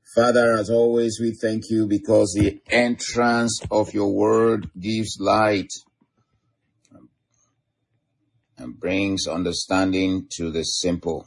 Father, as always, we thank you because the entrance of your word gives light and brings understanding to the simple.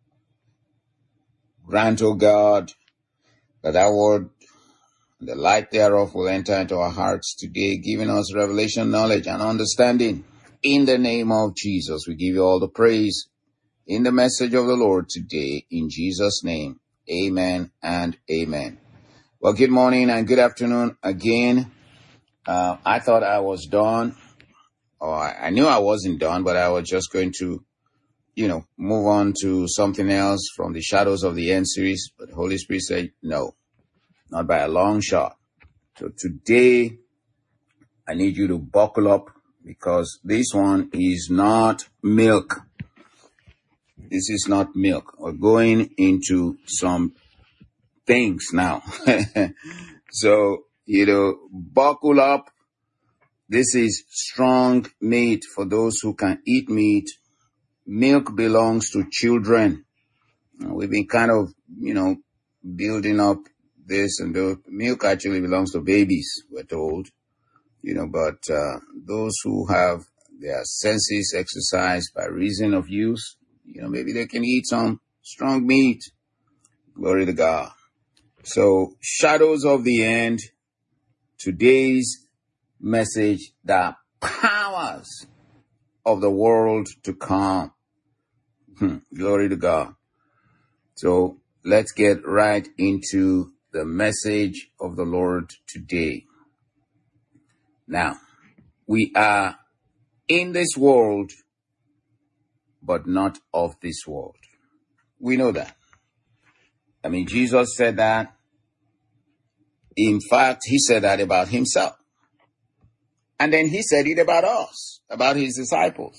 Grant, O God, that our word, the light thereof, will enter into our hearts today, giving us revelation, knowledge, and understanding. In the name of Jesus, we give you all the praise in the message of the Lord today. In Jesus' name, amen and amen. Well, good morning and good afternoon again. I thought I was done, or I knew I wasn't done, but I was just going to, move on to something else from the Shadows of the End series. But the Holy Spirit said, no, not by a long shot. So today, I need you to buckle up because this one is not milk. This is not milk. We're going into some things now. So, buckle up. This is strong meat for those who can eat meat. Milk belongs to children. We've been kind of, building up this and that. Milk actually belongs to babies, we're told. But those who have their senses exercised by reason of use, maybe they can eat some strong meat. Glory to God. So, Shadows of the End, today's message, the powers of the world to come. Glory to God. So, let's get right into the message of the Lord today. Now, we are in this world, but not of this world. We know that. Jesus said that. In fact, he said that about himself. And then he said it about us, about his disciples.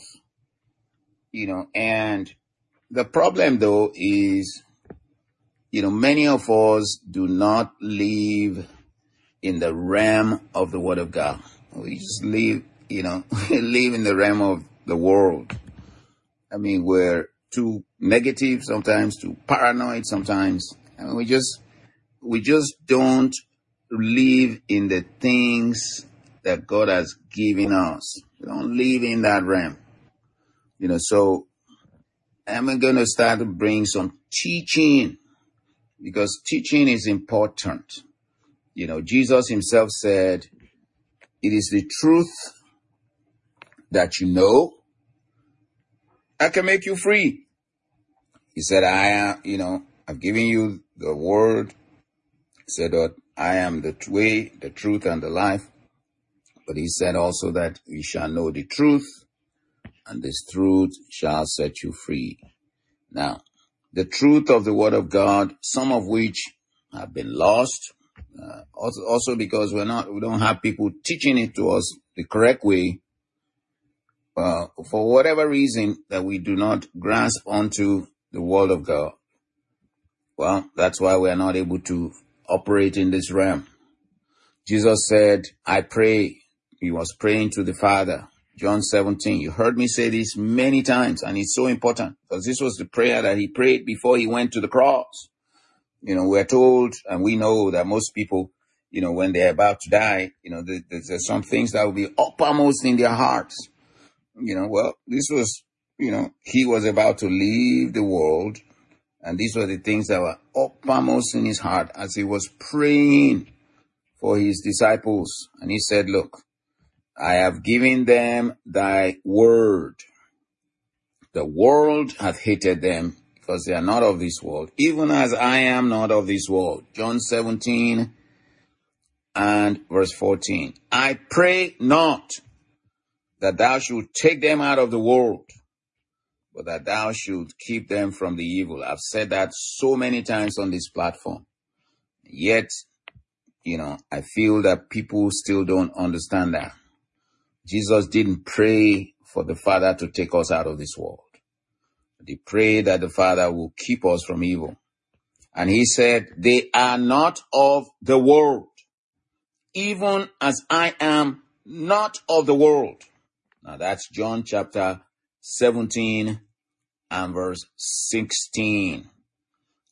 And the problem though is, many of us do not live in the realm of the Word of God. We just live, live in the realm of the world. We're too negative sometimes, too paranoid sometimes. We just don't live in the things that God has given us. We don't live in that realm. So I'm going to start to bring some teaching because teaching is important. Jesus himself said, it is the truth that you know that can make you free. He said, I've given you the word. He said that I am the way, the truth, and the life. But he said also that you shall know the truth, and this truth shall set you free. Now, the truth of the Word of God, some of which have been lost, also because we don't have people teaching it to us the correct way, for whatever reason that we do not grasp onto the Word of God. Well, that's why we are not able to operate in this realm. Jesus said, I pray. He was praying to the Father. John 17. You heard me say this many times, and it's so important because this was the prayer that he prayed before he went to the cross. We're told, and we know that most people, when they're about to die, there's some things that will be uppermost in their hearts. This was, he was about to leave the world, and these were the things that were uppermost in his heart as he was praying for his disciples. And he said, look, I have given them thy word. The world hath hated them because they are not of this world, even as I am not of this world. John 17 and verse 14. I pray not that thou should take them out of the world, but that thou should keep them from the evil. I've said that so many times on this platform. Yet, I feel that people still don't understand that. Jesus didn't pray for the Father to take us out of this world. He prayed that the Father will keep us from evil. And he said, they are not of the world, even as I am not of the world. Now that's John chapter 17 and verse 16.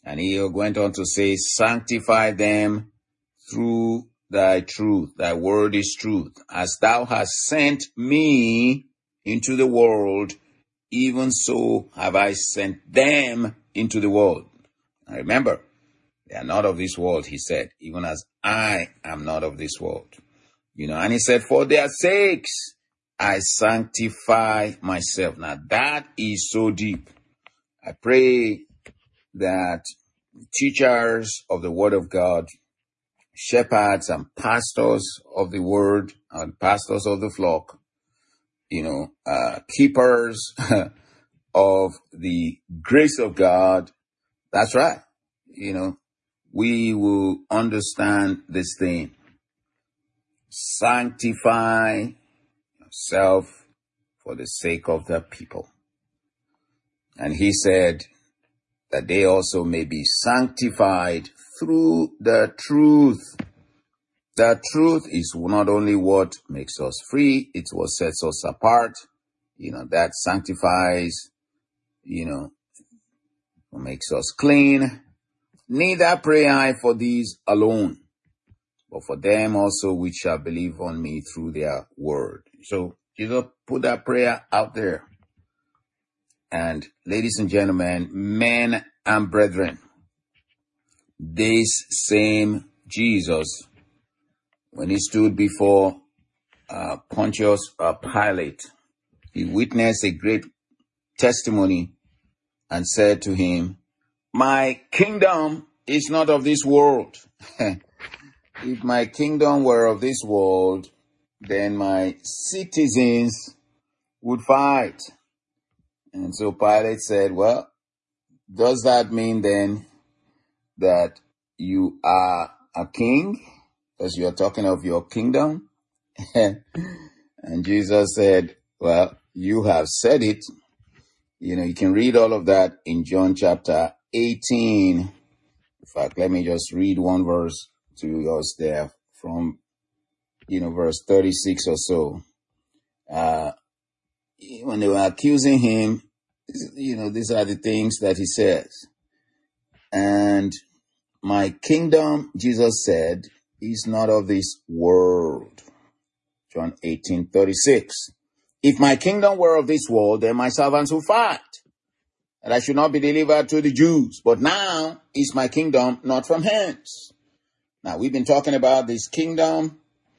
And he went on to say, sanctify them through thy truth. Thy word is truth. As thou hast sent me into the world, even so have I sent them into the world. Now remember, they are not of this world, he said, even as I am not of this world. And he said, for their sakes, I sanctify myself. Now that is so deep. I pray that teachers of the word of God, shepherds and pastors of the word and pastors of the flock, keepers of the grace of God. That's right. We will understand this thing. Sanctify yourself for the sake of the people. And he said that they also may be sanctified through the truth. The truth is not only what makes us free, it's what sets us apart. That sanctifies, makes us clean. Neither pray I for these alone, but for them also which shall believe on me through their word. So Jesus put that prayer out there. And ladies and gentlemen, men and brethren, this same Jesus, when he stood before Pontius Pilate, he witnessed a great testimony and said to him, my kingdom is not of this world. If my kingdom were of this world, then my citizens would fight. And so Pilate said, well, does that mean then that you are a king? Because you're talking of your kingdom? And Jesus said, well, you have said it. You can read all of that in John chapter 18. In fact, let me just read one verse to us there from, verse 36 or so. When they were accusing him, these are the things that he says. And my kingdom, Jesus said, is not of this world. John 18:36. If my kingdom were of this world, then my servants would fight, and I should not be delivered to the Jews. But now is my kingdom not from hence. Now, we've been talking about this kingdom,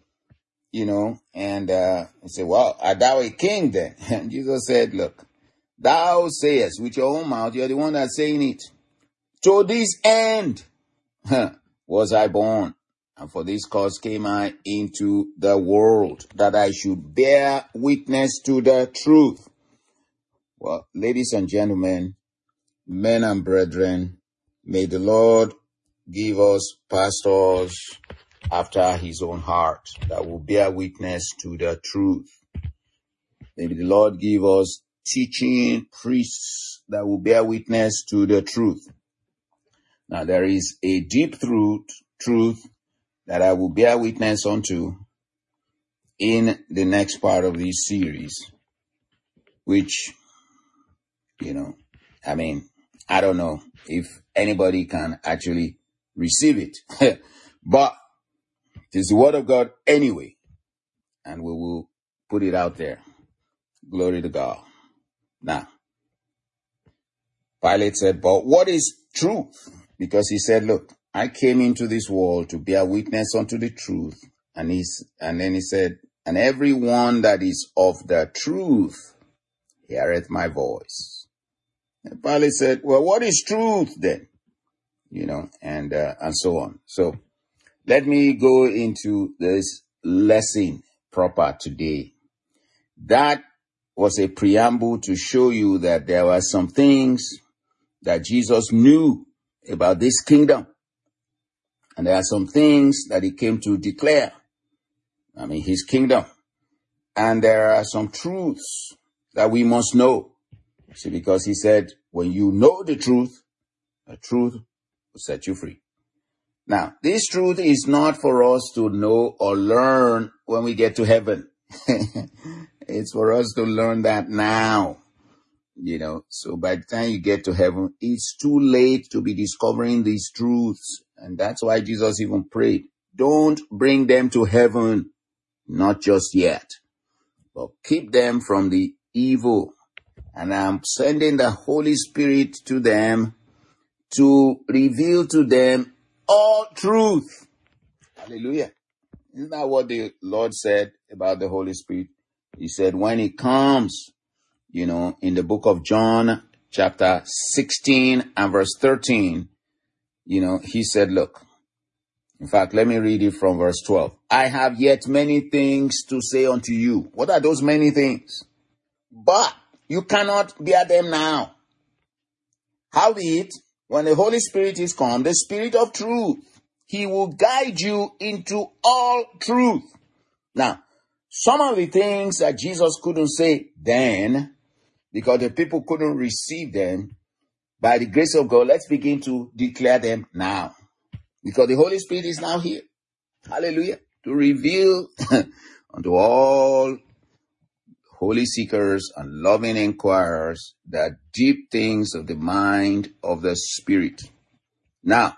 and I say, well, art thou a king then? And Jesus said, look, thou sayest with your own mouth, you're the one that's saying it. To this end was I born, and for this cause came I into the world, that I should bear witness to the truth. Well, ladies and gentlemen, men and brethren, may the Lord give us pastors after his own heart that will bear witness to the truth. May the Lord give us teaching priests that will bear witness to the truth. Now, there is a deep truth that I will bear witness unto in the next part of this series, which, I don't know if anybody can actually receive it, but it is the word of God anyway, and we will put it out there. Glory to God. Now, Pilate said, but what is truth? Because he said, look, I came into this world to bear witness unto the truth. And then he said, and everyone that is of the truth heareth my voice. And Pilate said, well, what is truth then? And so on. So let me go into this lesson proper today. That was a preamble to show you that there were some things that Jesus knew about this kingdom. And there are some things that he came to declare. His kingdom. And there are some truths that we must know. See, because he said, when you know the truth will set you free. Now, this truth is not for us to know or learn when we get to heaven. It's for us to learn that now. So by the time you get to heaven, it's too late to be discovering these truths. And that's why Jesus even prayed, don't bring them to heaven, not just yet, but keep them from the evil. And I'm sending the Holy Spirit to them to reveal to them all truth. Hallelujah. Isn't that what the Lord said about the Holy Spirit? He said, when he comes, in the book of John, chapter 16 and verse 13, he said, look, in fact, let me read it from verse 12. I have yet many things to say unto you. What are those many things? But you cannot bear them now. Howbeit, when the Holy Spirit is come, the Spirit of truth, he will guide you into all truth. Now, some of the things that Jesus couldn't say then, because the people couldn't receive them, by the grace of God, let's begin to declare them now. Because the Holy Spirit is now here. Hallelujah. To reveal unto all holy seekers and loving inquirers the deep things of the mind of the Spirit. Now,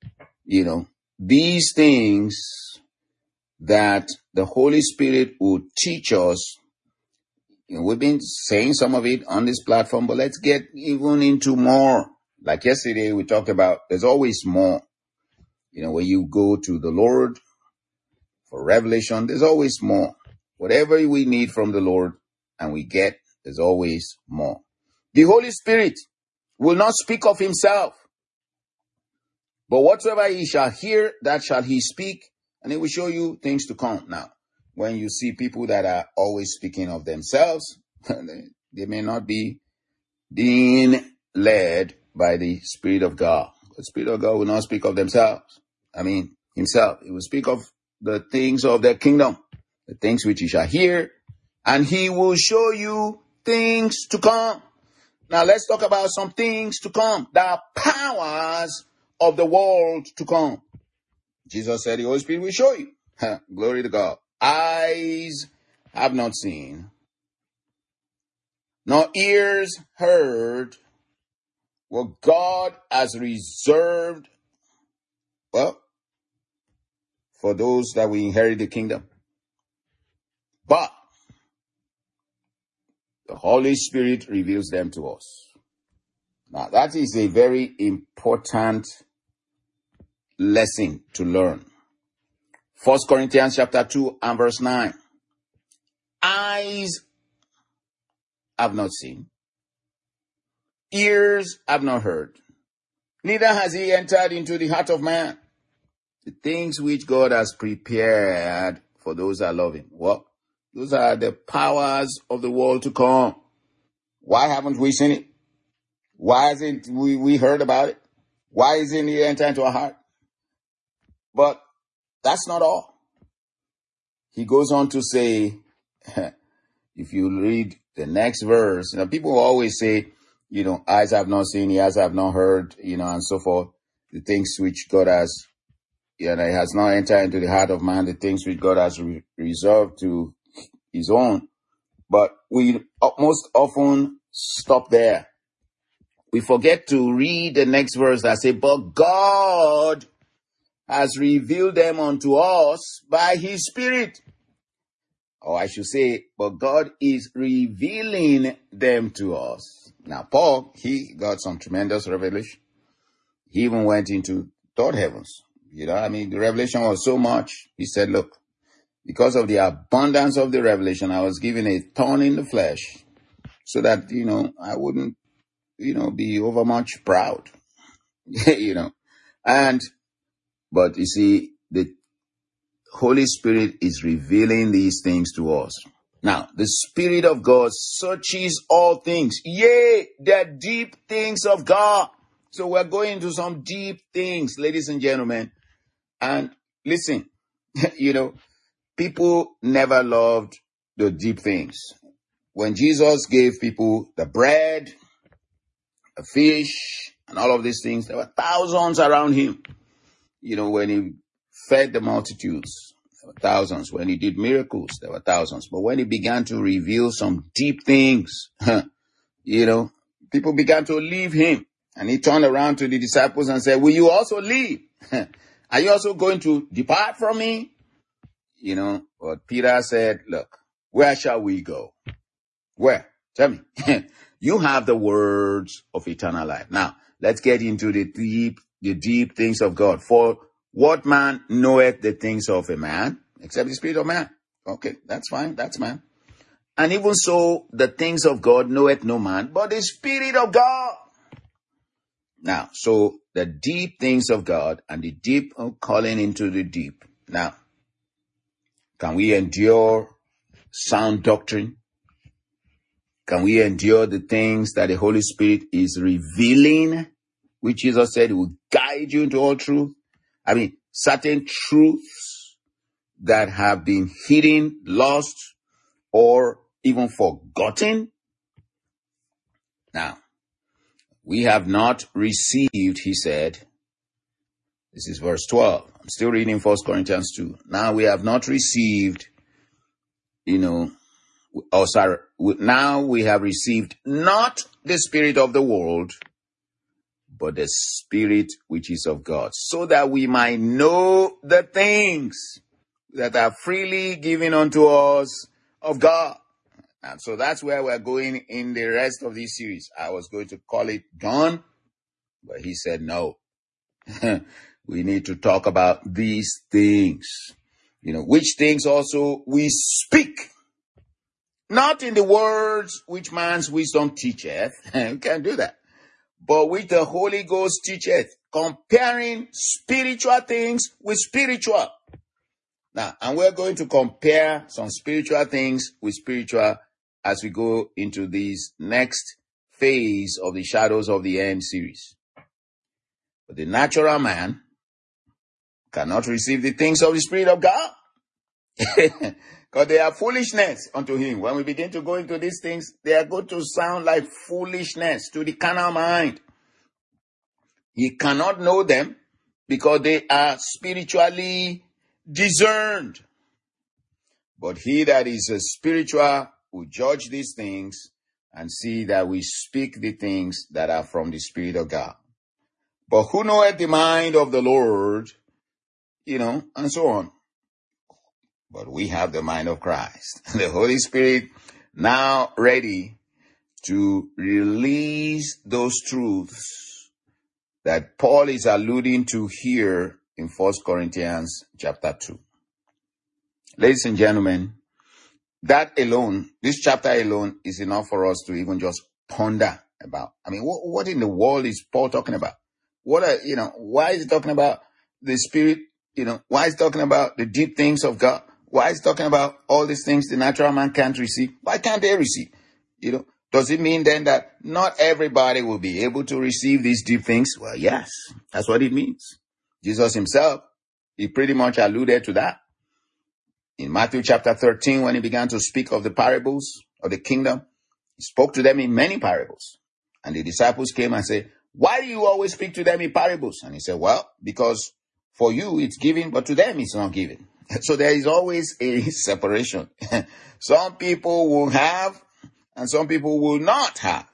these things that the Holy Spirit will teach us, we've been saying some of it on this platform, but let's get even into more. Like yesterday, we talked about there's always more. When you go to the Lord for revelation, there's always more. Whatever we need from the Lord and we get, there's always more. The Holy Spirit will not speak of himself, but whatsoever he shall hear, that shall he speak, and he will show you things to come. Now, when you see people that are always speaking of themselves, they may not be being led by the Spirit of God. The Spirit of God will not speak of himself. He will speak of the things of the kingdom, the things which you shall hear, and he will show you things to come. Now let's talk about some things to come. The powers of the world to come. Jesus said the Holy Spirit will show you. Glory to God. Eyes have not seen, nor ears heard what God has reserved, for those that will inherit the kingdom. But the Holy Spirit reveals them to us. Now, that is a very important lesson to learn. 1 Corinthians chapter 2 and verse 9. Eyes have not seen, ears have not heard, neither has he entered into the heart of man the things which God has prepared for those that love him. What? Those are the powers of the world to come. Why haven't we seen it? Why hasn't we heard about it? Why isn't it entered into our heart? But that's not all. He goes on to say, if you read the next verse, people always say, eyes have not seen, ears have not heard, and so forth. The things which God has, it has not entered into the heart of man, the things which God has reserved to his own. But we most often stop there. We forget to read the next verse that says, but God has revealed them unto us by his Spirit. Or I should say, but God is revealing them to us. Now, Paul, he got some tremendous revelation. He even went into third heavens. The revelation was so much. He said, look, because of the abundance of the revelation, I was given a thorn in the flesh so that, I wouldn't, be overmuch proud, but you see, the Holy Spirit is revealing these things to us. Now, the Spirit of God searches all things. Yea, the deep things of God. So we're going into some deep things, ladies and gentlemen. And listen, people never loved the deep things. When Jesus gave people the bread, the fish, and all of these things, there were thousands around him. When he fed the multitudes, there were thousands. When he did miracles, there were thousands. But when he began to reveal some deep things, people began to leave him. And he turned around to the disciples and said, will you also leave? Are you also going to depart from me? But Peter said, look, where shall we go? Where? Tell me. You have the words of eternal life. Now, let's get into the deep things of God. For what man knoweth the things of a man, except the spirit of man? Okay, that's fine. That's man. And even so, the things of God knoweth no man, but the Spirit of God. Now, so the deep things of God and the deep calling into the deep. Now, can we endure sound doctrine? Can we endure the things that the Holy Spirit is revealing, which Jesus said will guide you into all truth? I mean, certain truths that have been hidden, lost, or even forgotten. Now, we have not received, he said, this is verse 12. I'm still reading 1 Corinthians 2. Now we have not received, now we have received not the spirit of the world, but the Spirit which is of God, so that we might know the things that are freely given unto us of God. And so that's where we're going in the rest of this series. I was going to call it done, but he said no. We need to talk about these things, which things also we speak, not in the words which man's wisdom teacheth. We can't do that. But which the Holy Ghost teacheth, comparing spiritual things with spiritual. Now, and we're going to compare some spiritual things with spiritual as we go into this next phase of the Shadows of the End series. But the natural man cannot receive the things of the Spirit of God, because they are foolishness unto him. When we begin to go into these things, they are going to sound like foolishness to the carnal mind. He cannot know them because they are spiritually discerned. But he that is a spiritual will judge these things and see that we speak the things that are from the Spirit of God. But who knoweth the mind of the Lord, and so on. But we have the mind of Christ. The Holy Spirit now ready to release those truths that Paul is alluding to here in 1 Corinthians chapter 2. Ladies and gentlemen, that alone, this chapter alone is enough for us to even just ponder about. I mean, what in the world is Paul talking about? Why is he talking about the Spirit? Why is he talking about the deep things of God? Why is he talking about all these things the natural man can't receive? Why can't they receive? Does it mean then that not everybody will be able to receive these deep things? Well, yes, that's what it means. Jesus himself, he pretty much alluded to that. In Matthew chapter 13, when he began to speak of the parables of the kingdom, he spoke to them in many parables. And the disciples came and said, why do you always speak to them in parables? And he said, well, because for you it's given, but to them it's not given. So there is always a separation. Some people will have, and some people will not have.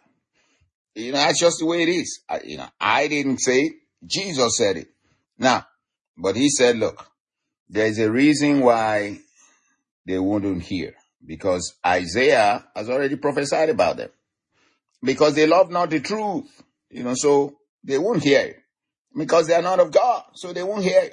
That's just the way it is. I didn't say it. Jesus said it. Now, but he said, look, there's a reason why they wouldn't hear. Because Isaiah has already prophesied about them. Because they love not the truth. So they won't hear it. Because they are not of God. So they won't hear it.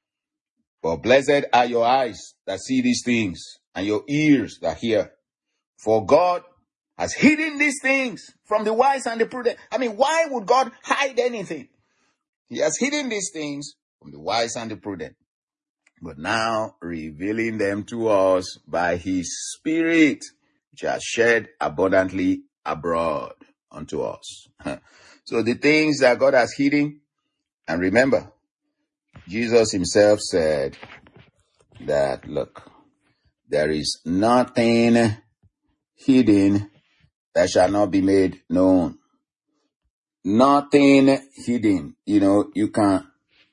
But blessed are your eyes that see these things, and your ears that hear. For God has hidden these things from the wise and the prudent. I mean, why would God hide anything? He has hidden these things from the wise and the prudent, but now revealing them to us by his Spirit, which has shed abundantly abroad unto us. So the things that God has hidden, and remember, Jesus himself said that, look, there is nothing hidden that shall not be made known. Nothing hidden. You can't,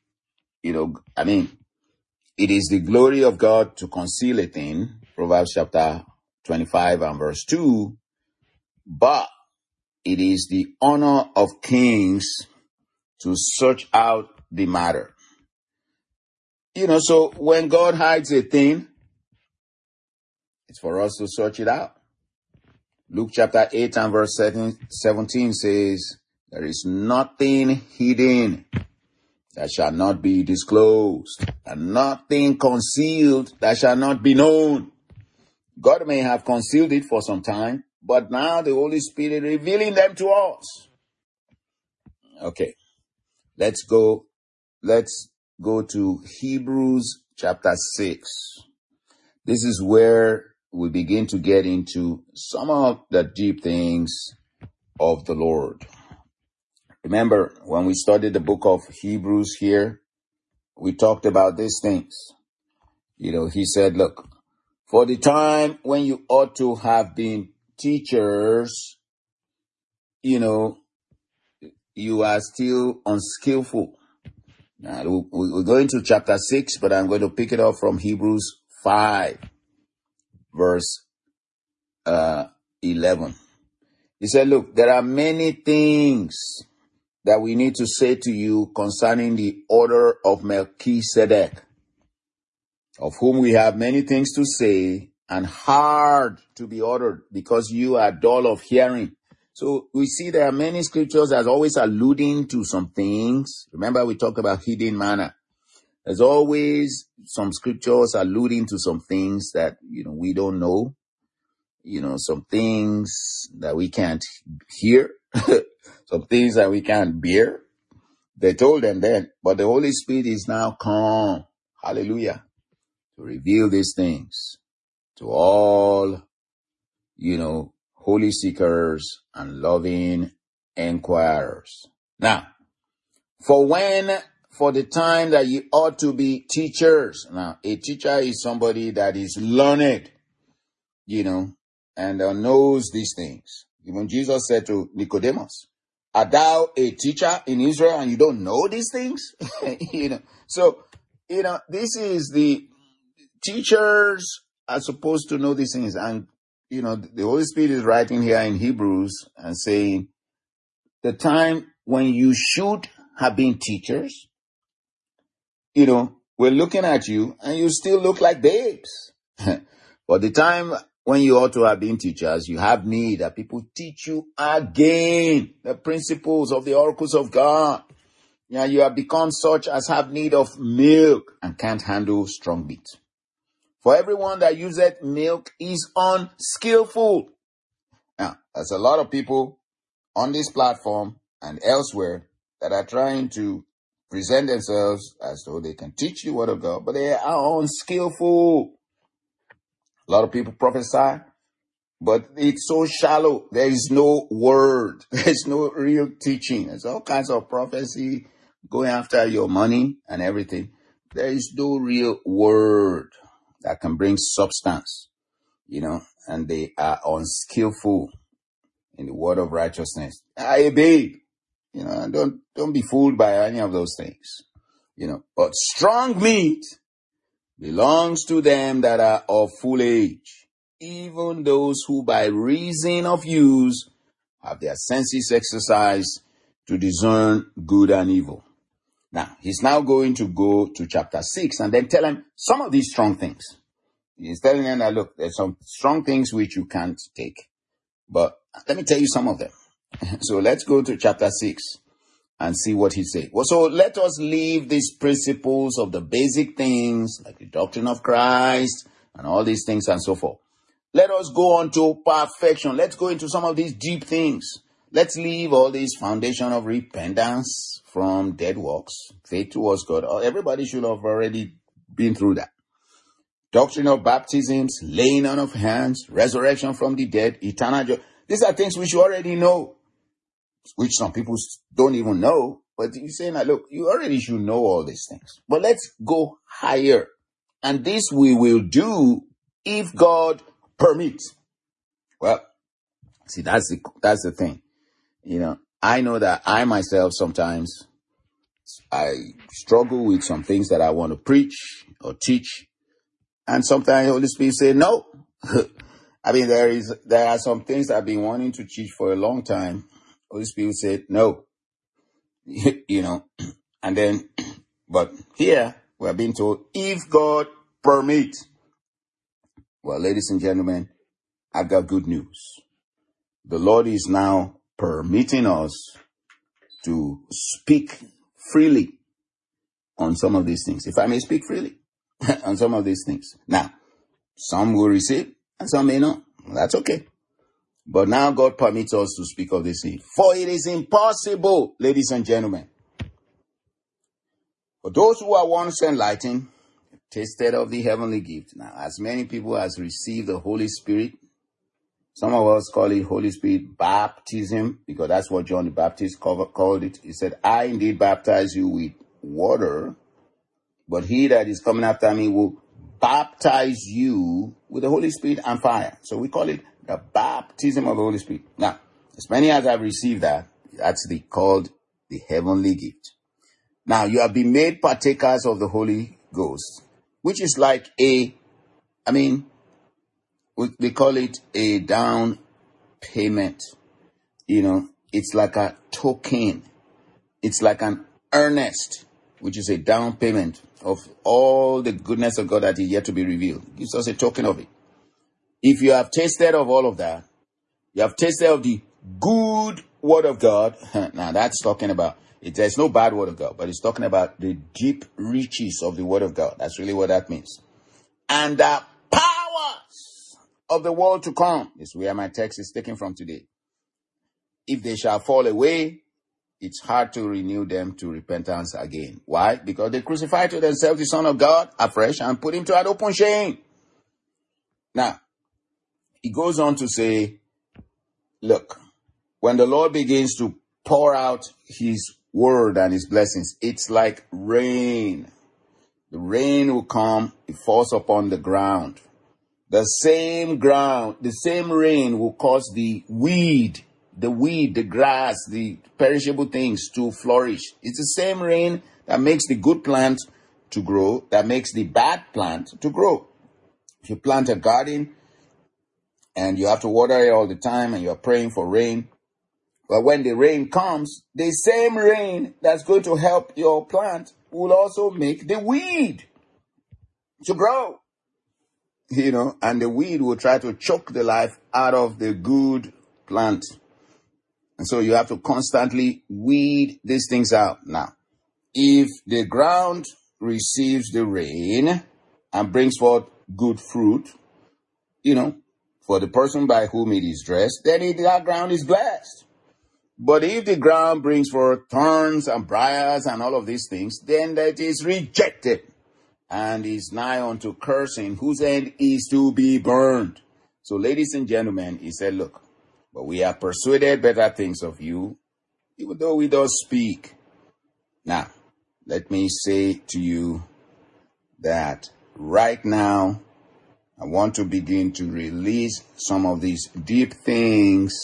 it is the glory of God to conceal a thing, Proverbs chapter 25 and verse 2, but it is the honor of kings to search out the matter. So when God hides a thing, it's for us to search it out. Luke chapter 8 and verse 17 says, there is nothing hidden that shall not be disclosed, and nothing concealed that shall not be known. God may have concealed it for some time, but now the Holy Spirit revealing them to us. Okay, let's go to Hebrews chapter 6. This is where we begin to get into some of the deep things of the Lord. Remember, when we studied the book of Hebrews here, we talked about these things. He said, look, for the time when you ought to have been teachers, you are still unskillful. Now, we're going to chapter 6, but I'm going to pick it up from Hebrews 5, verse 11. He said, look, there are many things that we need to say to you concerning the order of Melchizedek, of whom we have many things to say and hard to be uttered, because you are dull of hearing. So we see there are many scriptures that's always alluding to some things. Remember, we talked about hidden manna. There's always some scriptures alluding to some things that, we don't know. Some things that we can't hear. Some things that we can't bear. They told them then, but the Holy Spirit is now come. Hallelujah. To reveal these things to all, holy seekers and loving inquirers. Now, for the time that you ought to be teachers. Now, a teacher is somebody that is learned, and knows these things. Even Jesus said to Nicodemus, are thou a teacher in Israel and you don't know these things? So, this is the teachers are supposed to know these things. And, the Holy Spirit is writing here in Hebrews and saying, the time when you should have been teachers, we're looking at you and you still look like babes. But the time when you ought to have been teachers, you have need that people teach you again the principles of the oracles of God. You have become such as have need of milk and can't handle strong meat. For everyone that useth milk is unskillful. Now, there's a lot of people on this platform and elsewhere that are trying to present themselves as though they can teach the word of God, but they are unskillful. A lot of people prophesy, but it's so shallow. There is no word. There's no real teaching. There's all kinds of prophecy going after your money and everything. There is no real word that can bring substance, and they are unskillful in the word of righteousness. Hey, babe, don't be fooled by any of those things, but strong meat belongs to them that are of full age, even those who by reason of use have their senses exercised to discern good and evil. Now, he's now going to go to chapter 6 and then tell them some of these strong things. He's telling them that, look, there's some strong things which you can't take. But let me tell you some of them. So let's go to chapter 6 and see what he said. Well, so let us leave these principles of the basic things, like the doctrine of Christ and all these things and so forth. Let us go on to perfection. Let's go into some of these deep things. Let's leave all this foundation of repentance from dead works, faith towards God. Everybody should have already been through that. Doctrine of baptisms, laying on of hands, resurrection from the dead, eternal joy. These are things we should already know, which some people don't even know. But you're saying that, look, you already should know all these things. But let's go higher. And this we will do if God permits. Well, see, that's the thing. I know that I myself sometimes, I struggle with some things that I want to preach or teach. And sometimes the Holy Spirit say, no. I mean, there are some things I've been wanting to teach for a long time. Holy Spirit said, no, and then, but here we're being told, if God permits. Well, ladies and gentlemen, I've got good news. The Lord is now permitting us to speak freely on some of these things. If I may speak freely on some of these things. Now, some will receive and some may not. That's okay. But now God permits us to speak of this thing. For it is impossible, ladies and gentlemen, for those who are once enlightened, tasted of the heavenly gift. Now, as many people as received the Holy Spirit, some of us call it Holy Spirit baptism, because that's what John the Baptist called it. He said, I indeed baptize you with water, but he that is coming after me will baptize you with the Holy Spirit and fire. So we call it the baptism of the Holy Spirit. Now, as many as have received that, that's called the heavenly gift. Now, you have been made partakers of the Holy Ghost, which is like they call it a down payment. It's like a token. It's like an earnest, which is a down payment of all the goodness of God that is yet to be revealed. It gives us a token of it. If you have tasted of all of that, you have tasted of the good word of God. Now that's talking about it. There's no bad word of God, but it's talking about the deep riches of the word of God. That's really what that means. And the powers of the world to come is where my text is taken from today. If they shall fall away, it's hard to renew them to repentance again. Why? Because they crucified to themselves the Son of God afresh and put him to an open shame. Now, he goes on to say, look, when the Lord begins to pour out his word and his blessings, it's like rain. The rain will come, it falls upon the ground. The same ground, the same rain will cause the weed, the grass, the perishable things to flourish. It's the same rain that makes the good plant to grow, that makes the bad plant to grow. If you plant a garden and you have to water it all the time and you're praying for rain, but when the rain comes, the same rain that's going to help your plant will also make the weed to grow. And the weed will try to choke the life out of the good plant. And so you have to constantly weed these things out. Now, if the ground receives the rain and brings forth good fruit, for the person by whom it is dressed, then that ground is blessed. But if the ground brings forth thorns and briars and all of these things, then that is rejected and is nigh unto cursing, whose end is to be burned. So, ladies and gentlemen, he said, look, but we have persuaded better things of you, even though we don't speak. Now, let me say to you that right now, I want to begin to release some of these deep things.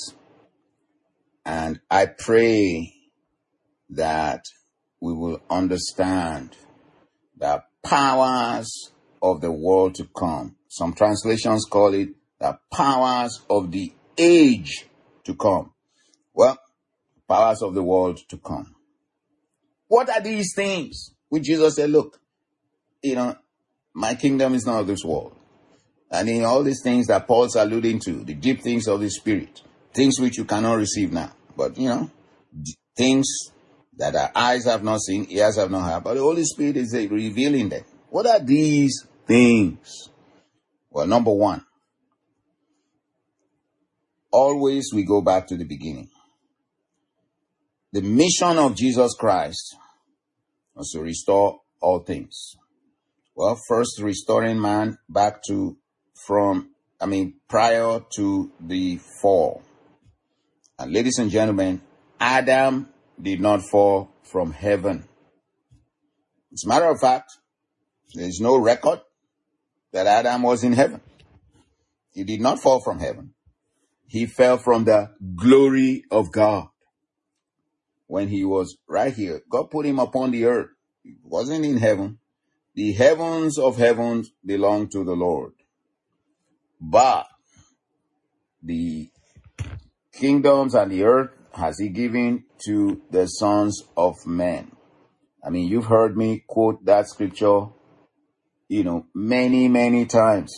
And I pray that we will understand the powers of the world to come. Some translations call it the powers of the age to come. Well, powers of the world to come. What are these things? Which Jesus said, look, my kingdom is not of this world. And in all these things that Paul's alluding to, the deep things of the Spirit, things which you cannot receive now. But, things that our eyes have not seen, ears have not heard, but the Holy Spirit is revealing them. What are these things? Well, number one, always we go back to the beginning. The mission of Jesus Christ was to restore all things. Well, first restoring man back prior to the fall. And ladies and gentlemen, Adam did not fall from heaven. As a matter of fact, there is no record that Adam was in heaven. He did not fall from heaven. He fell from the glory of God. When he was right here, God put him upon the earth. He wasn't in heaven. The heavens of heavens belong to the Lord. But the kingdoms and the earth has he given to the sons of men? I mean, you've heard me quote that scripture, many, many times.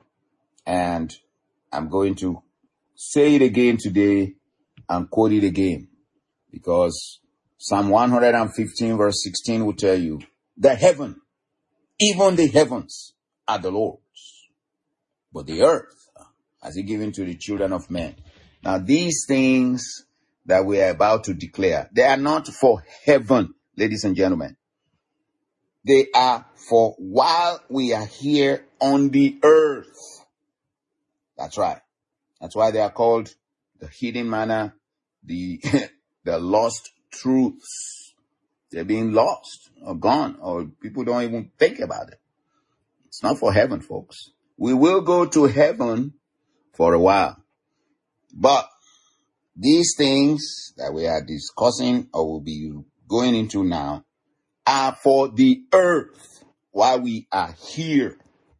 And I'm going to say it again today and quote it again, because Psalm 115 verse 16 will tell you that heaven, even the heavens, are the Lord's, but the earth has he given to the children of men. Now, these things that we are about to declare, they are not for heaven, ladies and gentlemen. They are for while we are here on the earth. That's right. That's why they are called the hidden manna, the lost truths. They're being lost or gone, or people don't even think about it. It's not for heaven, folks. We will go to heaven for a while. But these things that we are discussing or will be going into now are for the earth while we are here.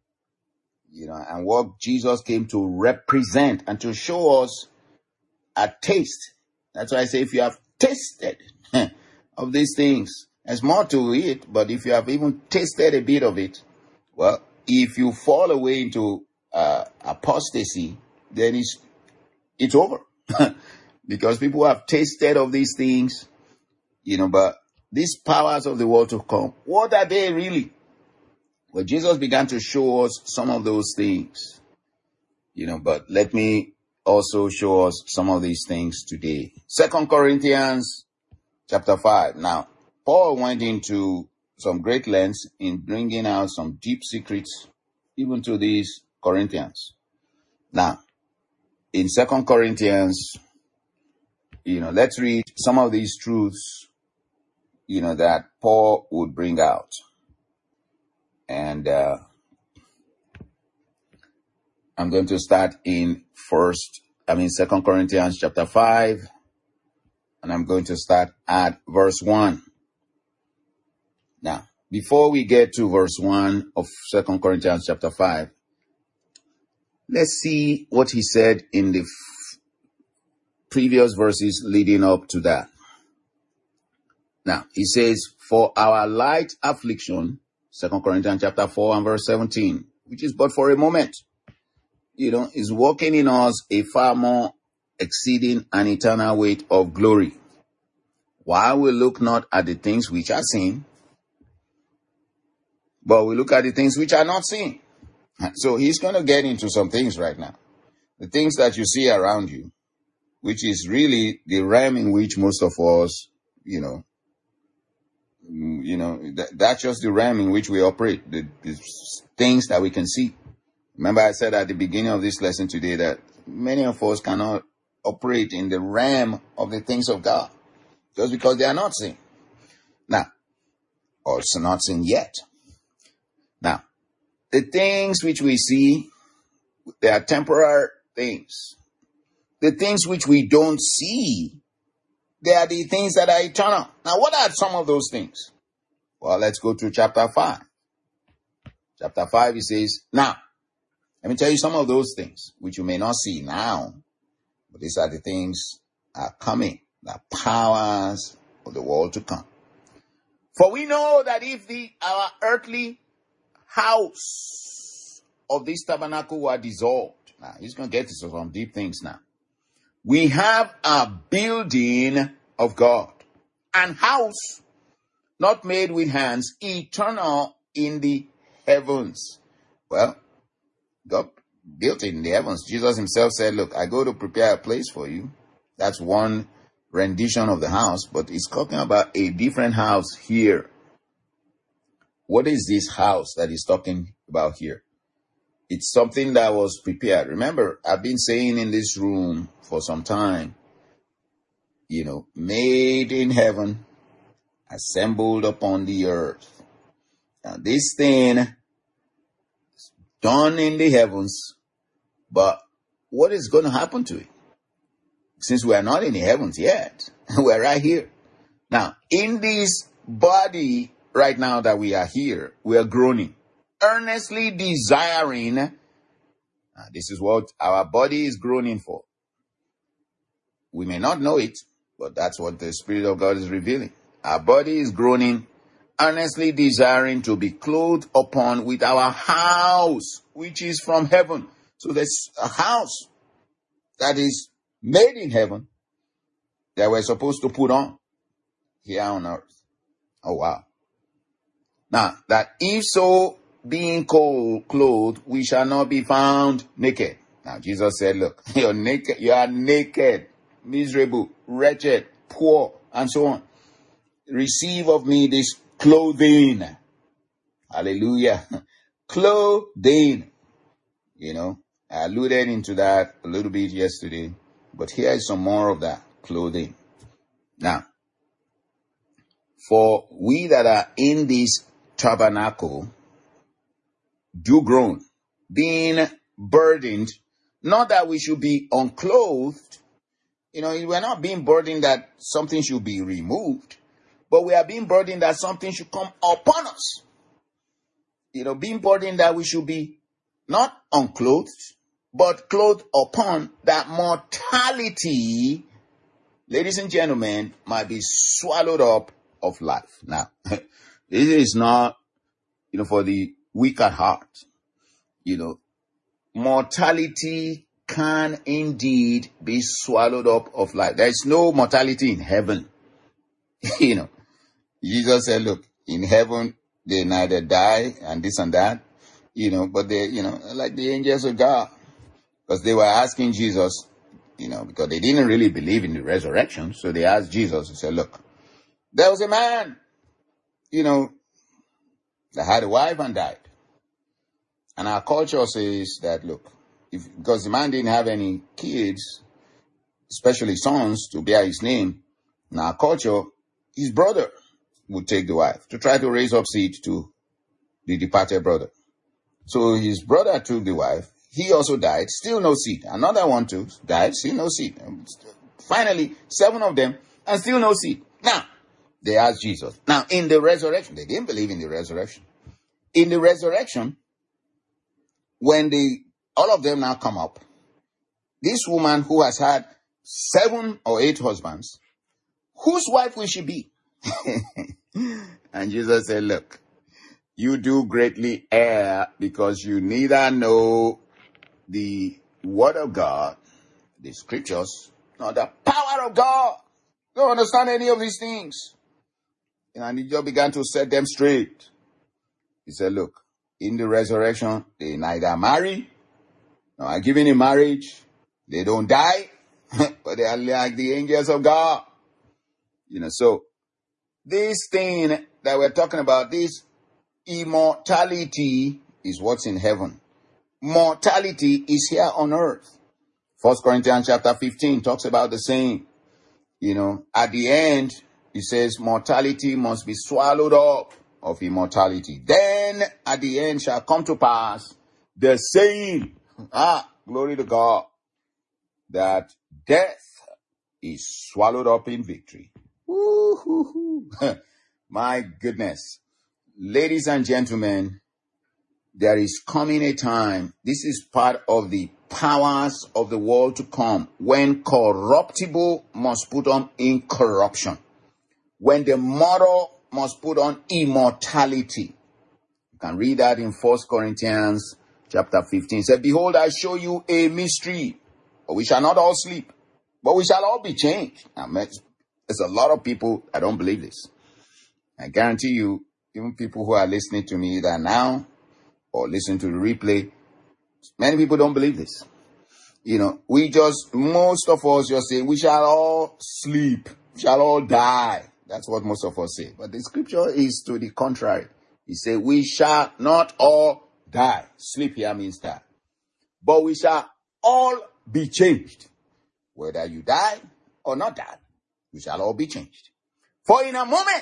And what Jesus came to represent and to show us a taste. That's why I say if you have tasted of these things, there's more to it, but if you have even tasted a bit of it, well, if you fall away into apostasy, then it's over. Because people have tasted of these things, but these powers of the world to come, what are they really? Well, Jesus began to show us some of those things, but let me also show us some of these things today. 2 Corinthians chapter 5. Now, Paul went into some great lengths in bringing out some deep secrets, even to these Corinthians. Now, in 2 Corinthians, let's read some of these truths, that Paul would bring out. And I'm going to start in 2 Corinthians chapter 5, and I'm going to start at verse 1. Now, before we get to verse 1 of 2 Corinthians chapter 5, let's see what he said in the previous verses leading up to that. Now, he says, for our light affliction, 2 Corinthians chapter 4 and verse 17, which is but for a moment, is working in us a far more exceeding and eternal weight of glory. While we look not at the things which are seen, but we look at the things which are not seen. So he's going to get into some things right now. The things that you see around you, which is really the realm in which most of us, that's just the realm in which we operate, the things that we can see. Remember I said at the beginning of this lesson today that many of us cannot operate in the realm of the things of God just because they are not seen. Now, or it's not seen yet. Now, the things which we see, they are temporary things. The things which we don't see, they are the things that are eternal. Now, what are some of those things? Well, let's go to chapter 5. Chapter 5, he says, now, let me tell you some of those things which you may not see now, but these are the things that are coming, the powers of the world to come. For we know that if our earthly house of this tabernacle were dissolved, now he's going to get to some deep things now. We have a building of God, an house not made with hands, eternal in the heavens. Well, God built it in the heavens. Jesus himself said, look, I go to prepare a place for you. That's one rendition of the house, but it's talking about a different house here. What is this house that he's talking about here? It's something that was prepared. Remember, I've been saying in this room for some time, made in heaven, assembled upon the earth. Now, this thing is done in the heavens, but what is going to happen to it? Since we are not in the heavens yet, we're right here. Now, in this body right now that we are here, we are groaning, earnestly desiring. This is what our body is groaning for. We may not know it, But that's what the Spirit of God is revealing. Our body is groaning, earnestly desiring to be clothed upon with our house, which is from heaven. So there's a house that is made in heaven that we're supposed to put on here on earth. Oh, wow. Now, that if so, being clothed, we shall not be found naked. Now, Jesus said, look, you're naked, you are naked, miserable, wretched, poor, and so on. Receive of me this clothing. Hallelujah. Clothing. You know, I alluded into that a little bit yesterday, but here is some more of that clothing. Now, for we that are in this tabernacle do groan, being burdened, not that we should be unclothed. You know, we're not being burdened that something should be removed, but we are being burdened that something should come upon us. You know, being burdened that we should be not unclothed, but clothed upon, that mortality, ladies and gentlemen, might be swallowed up of life. Now, this is not, you know, for the weak at heart. You know, mortality can indeed be swallowed up of life. There is no mortality in heaven. You know, Jesus said, look, in heaven, they neither die and this and that, you know, but they, you know, like the angels of God, because they were asking Jesus, you know, because they didn't really believe in the resurrection. So they asked Jesus and said, look, there was a man, you know, that had a wife and died. And our culture says that, look, because the man didn't have any kids, especially sons, to bear his name, in our culture, his brother would take the wife to try to raise up seed to the departed brother. So his brother took the wife. He also died. Still no seed. Another one too died. Still no seed. Finally, 7 of them and still no seed. Now, they asked Jesus. Now, in the resurrection, they didn't believe in the resurrection. In the resurrection, when all of them now come up, this woman who has had 7 or 8 husbands, whose wife will she be? And Jesus said, look, you do greatly err because you neither know the word of God, the scriptures, nor the power of God. Don't understand any of these things. And he just began to set them straight. He said, look, in the resurrection, they neither marry, nor are given in marriage. They don't die, but they are like the angels of God. You know, so this thing that we're talking about, this immortality, is what's in heaven. Mortality is here on earth. 1 Corinthians chapter 15 talks about the same. You know, at the end, it says mortality must be swallowed up of immortality. Then at the end shall come to pass the saying, glory to God, that death is swallowed up in victory. Woo-hoo-hoo. My goodness. Ladies and gentlemen, there is coming a time, this is part of the powers of the world to come, when corruptible must put on incorruption, when the mortal must put on immortality. You can read that in 1 Corinthians chapter 15. It said, behold, I show you a mystery. We shall not all sleep, but we shall all be changed. Now, there's a lot of people that don't believe this. I guarantee you, even people who are listening to me either now or listen to the replay, many people don't believe this. You know, most of us just say, we shall all sleep, we shall all die. That's what most of us say. But the scripture is to the contrary. It says, we shall not all die. Sleep here means die. But we shall all be changed. Whether you die or not die, we shall all be changed. For in a moment,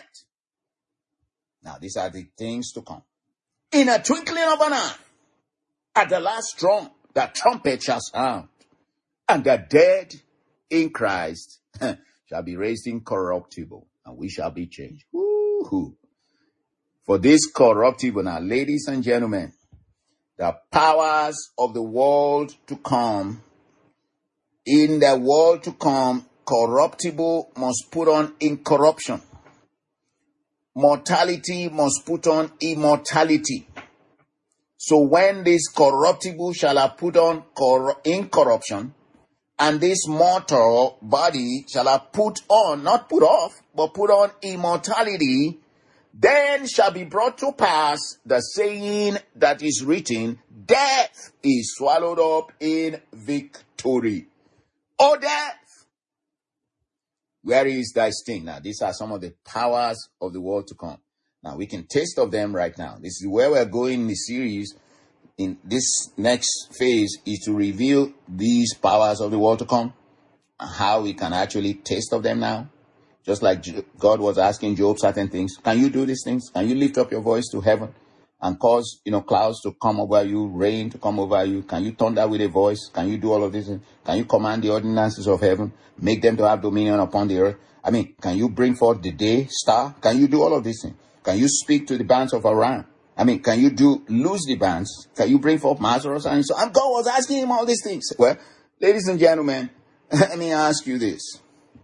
now these are the things to come. In a twinkling of an eye, at the last trump, the trumpet shall sound, and the dead in Christ shall be raised incorruptible, and we shall be changed. Woo-hoo. For this corruptible, now, ladies and gentlemen, the powers of the world to come, in the world to come, corruptible must put on incorruption. Mortality must put on immortality. So when this corruptible shall have put on incorruption, and this mortal body shall have put on, not put off, but put on immortality, then shall be brought to pass the saying that is written, death is swallowed up in victory. O death, where is thy sting? Now, these are some of the powers of the world to come. Now, we can taste of them right now. This is where we're going in the series. In this next phase is to reveal these powers of the world to come and how we can actually taste of them now. Just like God was asking Job certain things. Can you do these things? Can you lift up your voice to heaven and cause, clouds to come over you, rain to come over you? Can you thunder with a voice? Can you do all of this? Can you command the ordinances of heaven, make them to have dominion upon the earth? I mean, can you bring forth the day star? Can you do all of these things? Can you speak to the bands of Aram? I mean, can you loose the bands? Can you bring forth Lazarus? And so God was asking him all these things. Well, ladies and gentlemen, let me ask you this.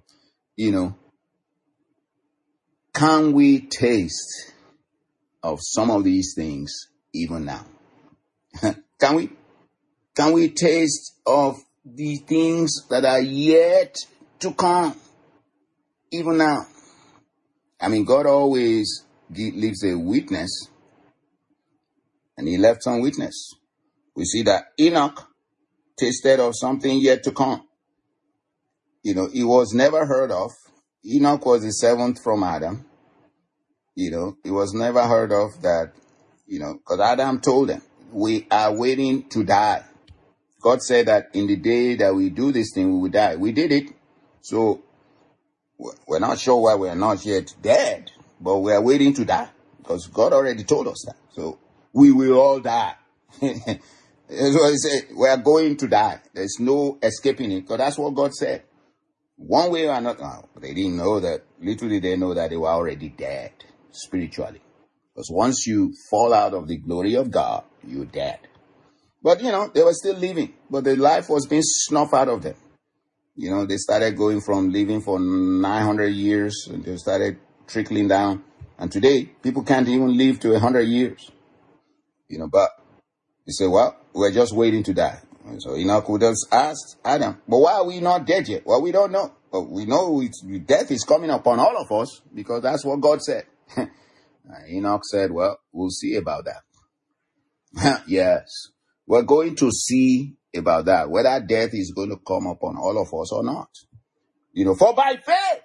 Can we taste of some of these things even now? Can we? Can we taste of the things that are yet to come even now? I mean, God always leaves a witness. And he left some witness. We see that Enoch tasted of something yet to come. He was never heard of. Enoch was the seventh from Adam. He was never heard of that, because Adam told him, we are waiting to die. God said that in the day that we do this thing, we will die. We did it. So we're not sure why we're not yet dead, but we're waiting to die because God already told us that. So we will all die. That's what he said. We are going to die. There's no escaping it, because that's what God said. One way or another. No, they didn't know that. Literally, they know that they were already dead spiritually. Because once you fall out of the glory of God, you're dead. But, they were still living. But the life was being snuffed out of them. They started going from living for 900 years, and they started trickling down. And today, people can't even live to 100 years. But he said, well, we're just waiting to die. And so Enoch would have asked Adam, but why are we not dead yet? Well, we don't know. But we know death is coming upon all of us because that's what God said. Enoch said, well, we'll see about that. Yes, we're going to see about that, whether death is going to come upon all of us or not. For by faith,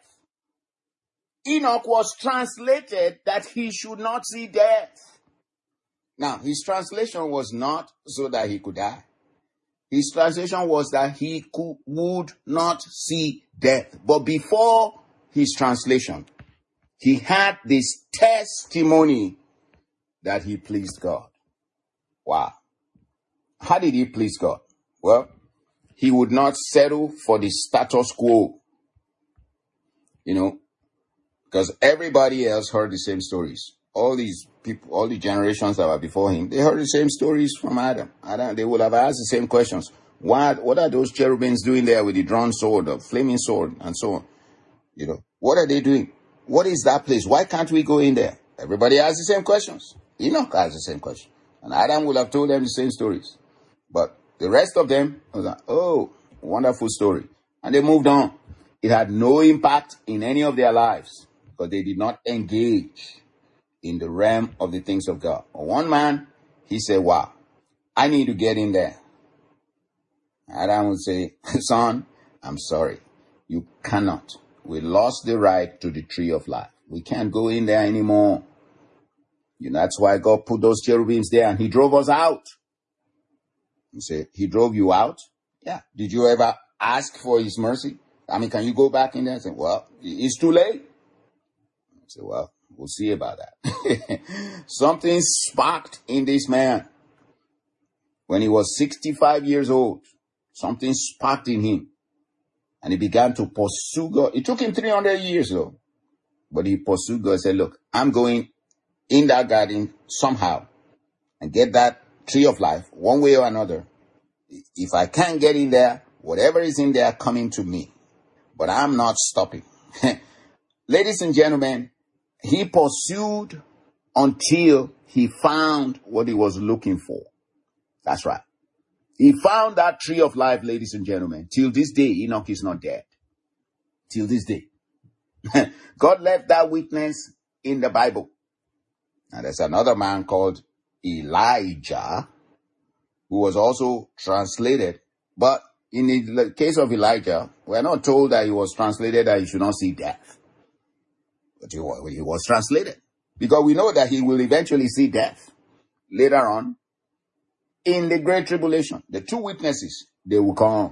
Enoch was translated that he should not see death. Now, his translation was not so that he could die. His translation was that he would not see death. But before his translation, he had this testimony that he pleased God. Wow. How did he please God? Well, he would not settle for the status quo. Because everybody else heard the same stories. All these people, all the generations that were before him, they heard the same stories from Adam. They would have asked the same questions. What are those cherubims doing there with the drawn sword, the flaming sword, and so on? What are they doing? What is that place? Why can't we go in there? Everybody asks the same questions. Enoch asked the same question. And Adam would have told them the same stories. But the rest of them was like, oh, wonderful story. And they moved on. It had no impact in any of their lives because they did not engage in the realm of the things of God. One man, he said, wow, I need to get in there. Adam would say, son, I'm sorry. You cannot. We lost the right to the tree of life. We can't go in there anymore. That's why God put those cherubims there and he drove us out. You say, he drove you out? Yeah. Did you ever ask for his mercy? I mean, can you go back in there and say, well, it's too late? I say, well, we'll see about that. Something sparked in this man. When he was 65 years old, something sparked in him. And he began to pursue God. It took him 300 years though. But he pursued God and said, look, I'm going in that garden somehow and get that tree of life one way or another. If I can't get in there, whatever is in there coming to me. But I'm not stopping. Ladies and gentlemen, he pursued until he found what he was looking for. That's right. He found that tree of life, ladies and gentlemen. Till this day, Enoch is not dead. Till this day. God left that witness in the Bible. And there's another man called Elijah, who was also translated. But in the case of Elijah, we're not told that he was translated that he should not see death. But he was translated. Because we know that he will eventually see death later on in the Great Tribulation. The two witnesses, they will come.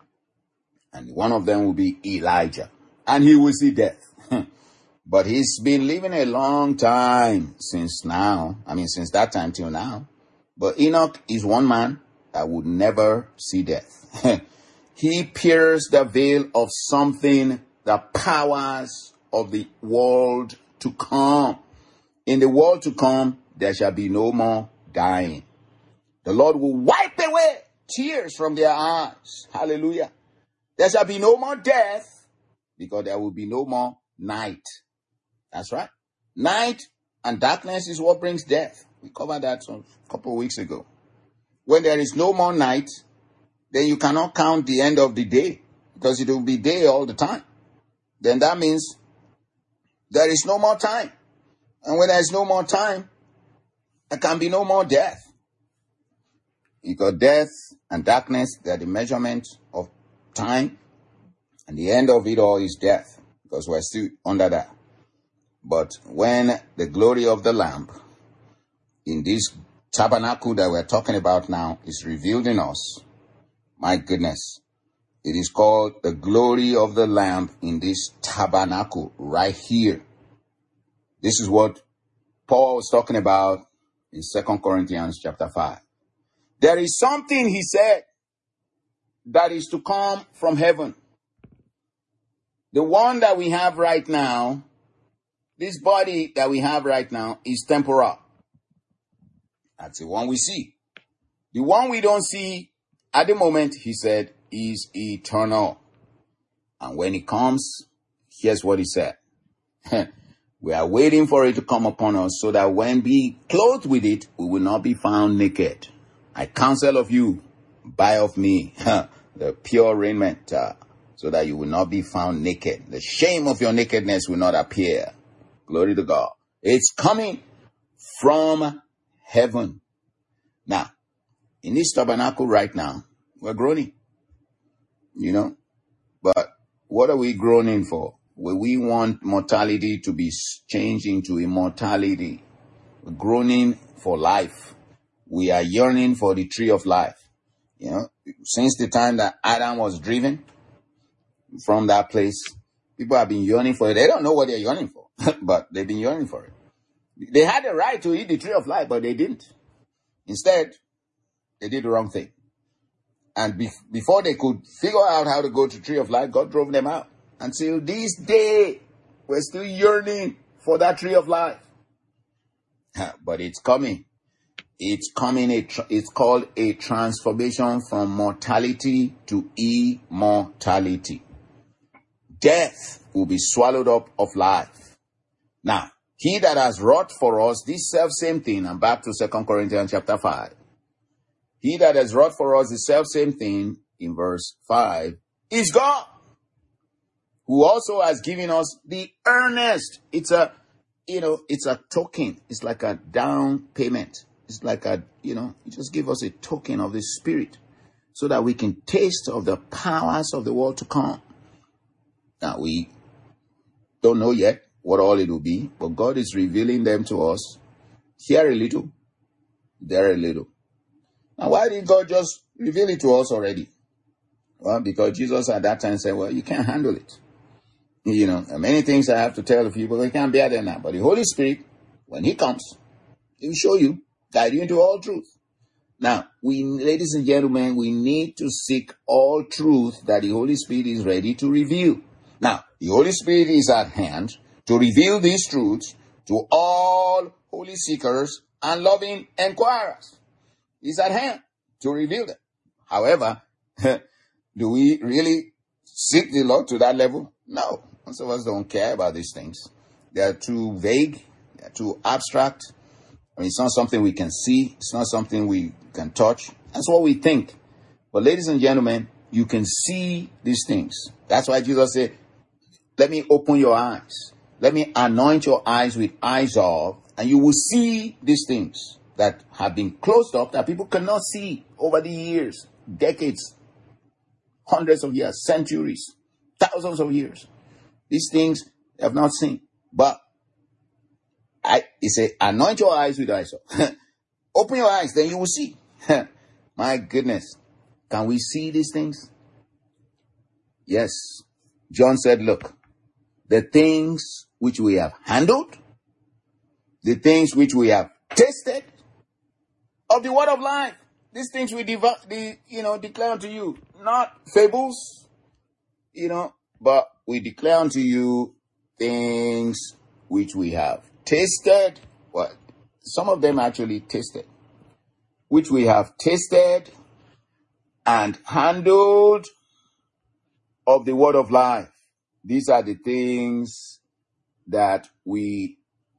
And one of them will be Elijah. And he will see death. But he's been living a long time since that time till now. But Enoch is one man that would never see death. He pierced the veil of something, the powers of the world to come. In the world to come, there shall be no more dying. The Lord will wipe away tears from their eyes. Hallelujah. There shall be no more death because there will be no more night. That's right. Night and darkness is what brings death. We covered that a couple of weeks ago. When there is no more night, then you cannot count the end of the day because it will be day all the time. Then that means there is no more time. And when there is no more time, there can be no more death. Because death and darkness, they are the measurement of time. And the end of it all is death. Because we're still under that. But when the glory of the Lamb in this tabernacle that we're talking about now is revealed in us, my goodness, it is called the glory of the Lamb in this tabernacle right here. This is what Paul was talking about in 2 Corinthians chapter 5. There is something, he said, that is to come from heaven. The one that we have right now, this body that we have right now is temporal. That's the one we see. The one we don't see at the moment, he said, is eternal. And when it comes, here's what he said. We are waiting for it to come upon us so that when we clothed with it, we will not be found naked. I counsel of you, buy of me the pure raiment, so that you will not be found naked. The shame of your nakedness will not appear. Glory to God. It's coming from heaven. Now, in this tabernacle right now, we're groaning. But what are we groaning for? We want mortality to be changed into immortality. We're groaning for life. We are yearning for the tree of life. Since the time that Adam was driven from that place, people have been yearning for it. They don't know what they're yearning for, but they've been yearning for it. They had the right to eat the tree of life, but they didn't. Instead, they did the wrong thing. And before they could figure out how to go to the tree of life, God drove them out. Until this day, we're still yearning for that tree of life. But it's coming. It's coming. It's called a transformation from mortality to immortality. Death will be swallowed up of life. Now, he that has wrought for us this self-same thing, and back to 2 Corinthians chapter 5. He that has wrought for us the self-same thing, in verse 5, is God, who also has given us the earnest. It's a token. It's like a down payment. It's like you just give us a token of the Spirit so that we can taste of the powers of the world to come. Now, we don't know yet what all it will be, but God is revealing them to us. Here a little, there a little. Now, why did God just reveal it to us already? Well, because Jesus at that time said, well, you can't handle it. Many things I have to tell the people, they can't bear them now. But the Holy Spirit, when he comes, he will show you, guide you into all truth. Now, ladies and gentlemen, we need to seek all truth that the Holy Spirit is ready to reveal. Now, the Holy Spirit is at hand to reveal these truths to all holy seekers and loving inquirers. He's at hand to reveal them. However, do we really seek the Lord to that level? No. Most of us don't care about these things. They are too vague. They are too abstract. I mean, it's not something we can see. It's not something we can touch. That's what we think. But ladies and gentlemen, you can see these things. That's why Jesus said, let me open your eyes. Let me anoint your eyes with eyes of, and you will see these things that have been closed up that people cannot see over the years, decades, hundreds of years, centuries, thousands of years. These things they have not seen. But he said, anoint your eyes with eyes of. Open your eyes, then you will see. My goodness. Can we see these things? Yes. John said, look, the things which we have handled, the things which we have tasted of the word of life, these things we declare unto you, not fables, but we declare unto you things which we have tasted. Well, some of them actually tasted, which we have tasted and handled of the word of life. These are the things that we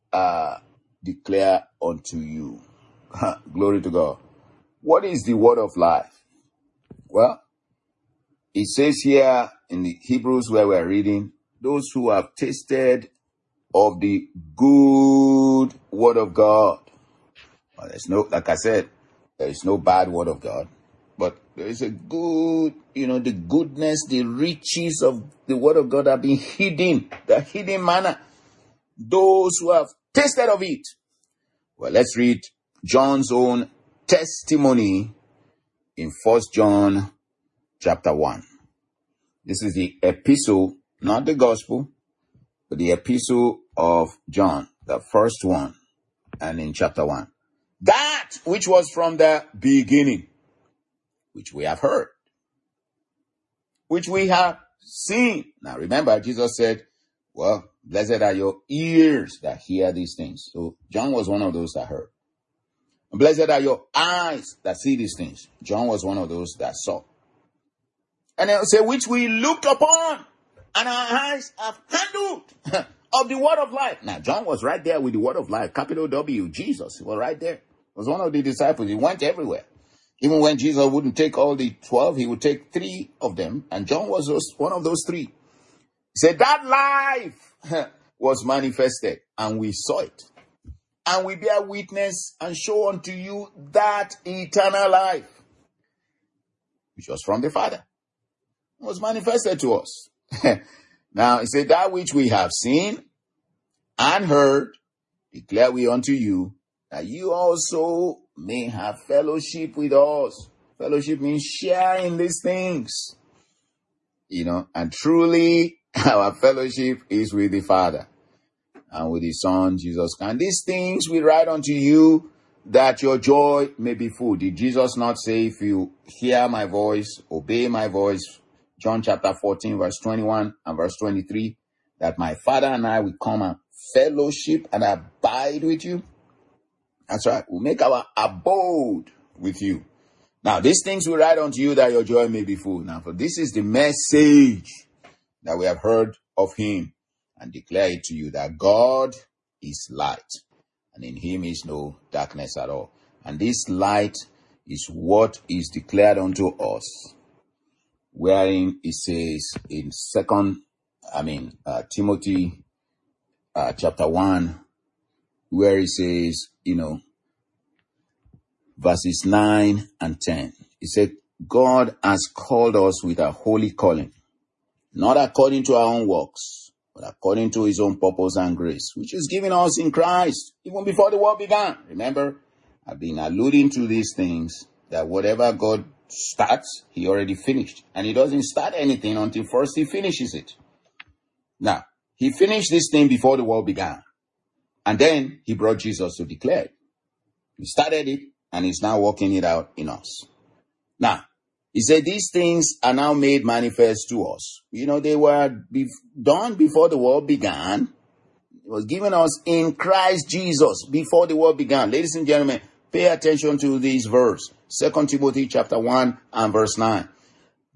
declare unto you. Glory to God. What is the word of life? Well, it says here in the Hebrews where we're reading, those who have tasted of the good word of God. Well, there's no, like I said, there is no bad word of God. But there is a good, the goodness, the riches of the word of God have been hidden, the hidden manna. Those who have tasted of it. Well, let's read John's own testimony in 1 John chapter 1. This is the epistle, not the gospel, but the epistle of John, the first one, and in chapter 1. That which was from the beginning, which we have heard, which we have seen. Now remember, Jesus said, well, blessed are your ears that hear these things. So John was one of those that heard. Blessed are your eyes that see these things. John was one of those that saw. And they'll say, which we looked upon, and our eyes have handled of the word of life. Now, John was right there with the word of life, capital W, Jesus. He was right there. He was one of the disciples. He went everywhere. Even when Jesus wouldn't take all the 12, he would take 3 of them. And John was one of those 3. He said, that life was manifested, and we saw it. And we bear witness and show unto you that eternal life, which was from the Father, was manifested to us. Now, he said, that which we have seen and heard, declare we unto you, that you also may have fellowship with us. Fellowship means sharing these things. And truly, our fellowship is with the Father and with His Son, Jesus. And these things we write unto you, that your joy may be full. Did Jesus not say, if you hear my voice, obey my voice, John chapter 14, verse 21 and verse 23, that my Father and I will come and fellowship and abide with you? That's right. We'll make our abode with you. Now, these things we write unto you, that your joy may be full. Now, for this is the message that we have heard of Him, and declare it to you, that God is light, and in Him is no darkness at all. And this light is what is declared unto us, wherein it says in Timothy chapter 1, where it says, verses 9 and 10. It said, God has called us with a holy calling, not according to our own works, but according to His own purpose and grace, which is given us in Christ, even before the world began. Remember, I've been alluding to these things, that whatever God starts, He already finished. And He doesn't start anything until first He finishes it. Now, He finished this thing before the world began. And then He brought Jesus to declare it. He started it, and He's now working it out in us. Now, He said these things are now made manifest to us. They were done before the world began. It was given us in Christ Jesus before the world began. Ladies and gentlemen, pay attention to this verse. 2 Timothy chapter 1 and verse 9.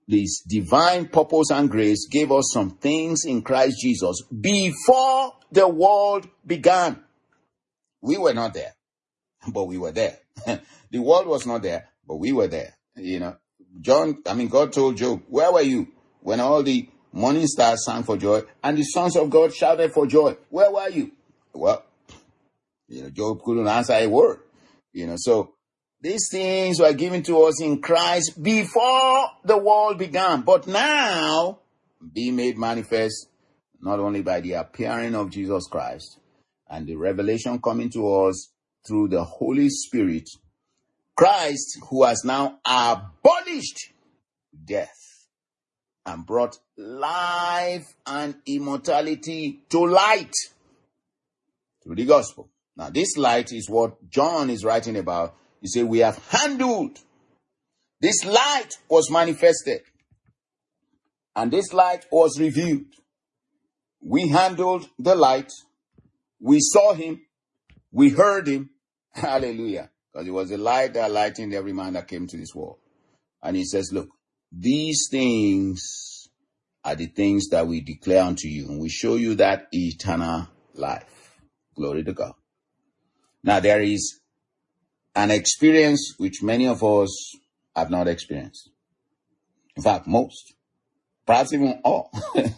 this divine purpose and grace gave us some things in Christ Jesus before the world began. We were not there, but we were there. The world was not there, but we were there. God told Job, where were you when all the morning stars sang for joy and the sons of God shouted for joy? Where were you? Well, Job couldn't answer a word. So these things were given to us in Christ before the world began, but now being made manifest not only by the appearing of Jesus Christ and the revelation coming to us through the Holy Spirit, Christ, who has now abolished death and brought life and immortality to light through the gospel. Now, this light is what John is writing about. He said, we have handled. This light was manifested. And this light was revealed. We handled the light. We saw him. We heard him. Hallelujah. Because it was the light that lightened every man that came to this world. And he says, look, these things are the things that we declare unto you. And we show you that eternal life. Glory to God. Now, there is an experience which many of us have not experienced. In fact, most. Perhaps even all.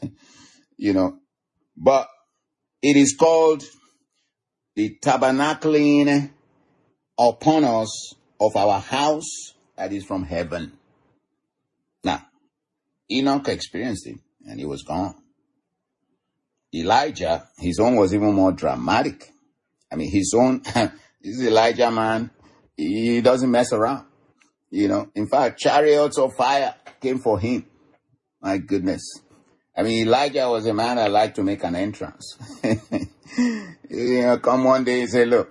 But it is called the tabernacling upon us of our house that is from heaven. Now, Enoch experienced it and he was gone. Elijah, his own was even more dramatic. His own, this is Elijah, man. He doesn't mess around. In fact, chariots of fire came for him. My goodness. Elijah was a man that liked to make an entrance. Come one day and say, look,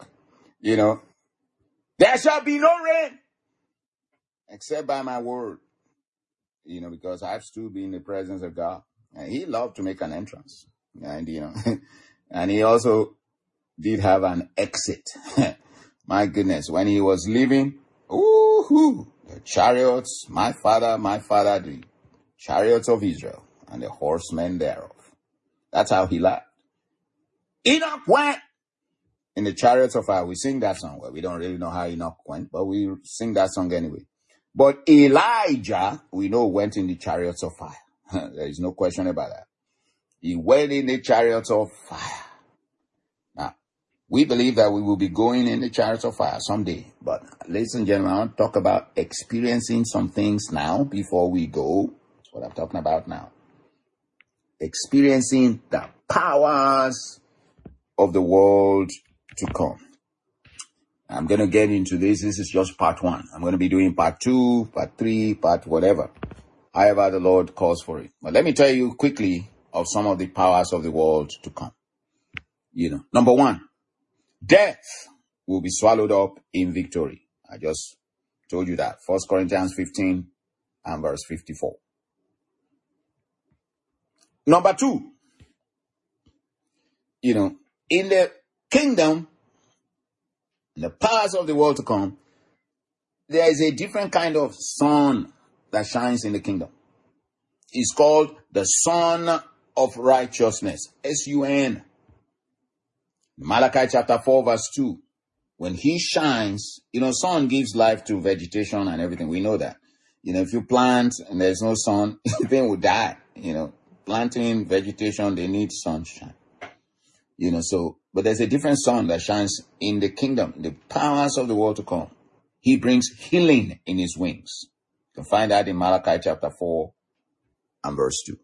there shall be no rain except by my word. Because I've stood in the presence of God. And he loved to make an entrance. And, and he also did have an exit. My goodness, when he was leaving, the chariots, my father, the chariots of Israel and the horsemen thereof. That's how he left. Enoch went in the chariots of fire. We sing that song. Well, we don't really know how Enoch went, but we sing that song anyway. But Elijah, we know, went in the chariots of fire. There is no question about that. He went in the chariots of fire. Now, we believe that we will be going in the chariots of fire someday. But ladies and gentlemen, I want to talk about experiencing some things now before we go. That's what I'm talking about now. Experiencing the powers of the world to come. I'm going to get into this. This is just part 1. I'm going to be doing part 2, part 3, part whatever. However the Lord calls for it. But let me tell you quickly of some of the powers of the world to come. Number 1, death will be swallowed up in victory. I just told you that. 1 Corinthians 15 and verse 54. Number 2, in the kingdom, the powers of the world to come, there is a different kind of sun that shines in the kingdom. It's called the Sun of Righteousness. S-U-N. Malachi chapter 4 verse 2. When he shines, sun gives life to vegetation and everything. We know that. If you plant and there's no sun, everything will die. Planting, vegetation, they need sunshine. But there's a different sun that shines in the kingdom, the powers of the world to come. He brings healing in his wings. You can find that in Malachi chapter 4 and verse 2.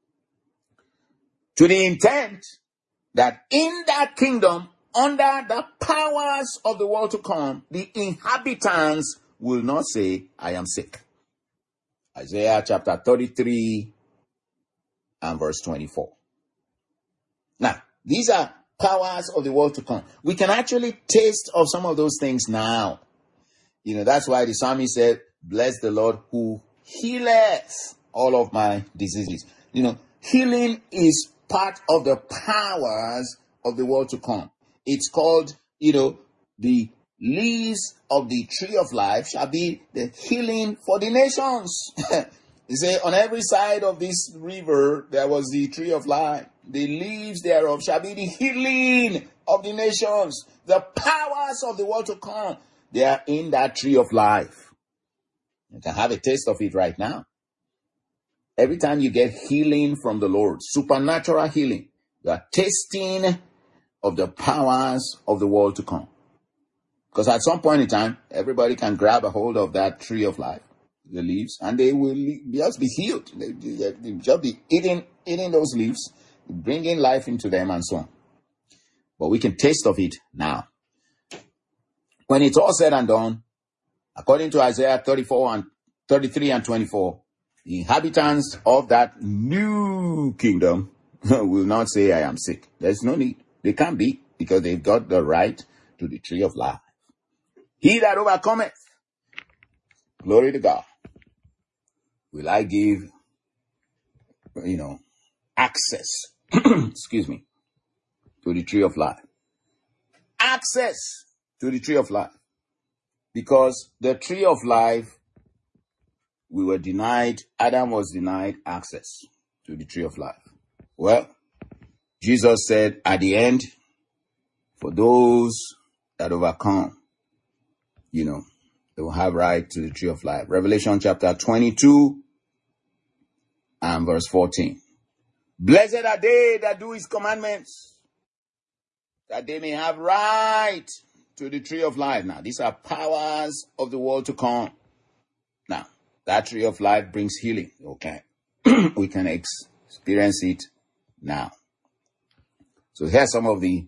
To the intent that in that kingdom, under the powers of the world to come, the inhabitants will not say, I am sick. Isaiah chapter 33 and verse 24. Now, these are powers of the world to come. We can actually taste of some of those things now. That's why the psalmist said, bless the Lord who healeth all of my diseases. Healing is part of the powers of the world to come. It's called, the leaves of the tree of life shall be the healing for the nations. He said, on every side of this river, there was the tree of life. The leaves thereof shall be the healing of the nations. The powers of the world to come, they are in that tree of life. You can have a taste of it right now. Every time you get healing from the Lord, supernatural healing, you are tasting of the powers of the world to come. Because at some point in time, everybody can grab a hold of that tree of life, the leaves, and they will just be healed. They just be eating those leaves, bringing life into them and so on. But we can taste of it now. When it's all said and done, according to Isaiah 33 and 24, the inhabitants of that new kingdom will not say, I am sick. There's no need. They can't be, because they've got the right to the tree of life. He that overcometh, glory to God, will I give, access, excuse me, to the tree of life. Access to the tree of life. Because the tree of life, Adam was denied access to the tree of life. Well, Jesus said at the end, for those that overcome, they will have right to the tree of life. Revelation chapter 22 and verse 14. Blessed are they that do his commandments, that they may have right to the tree of life. Now, these are powers of the world to come. Now, that tree of life brings healing. Okay. We can experience it now. So here's some of the,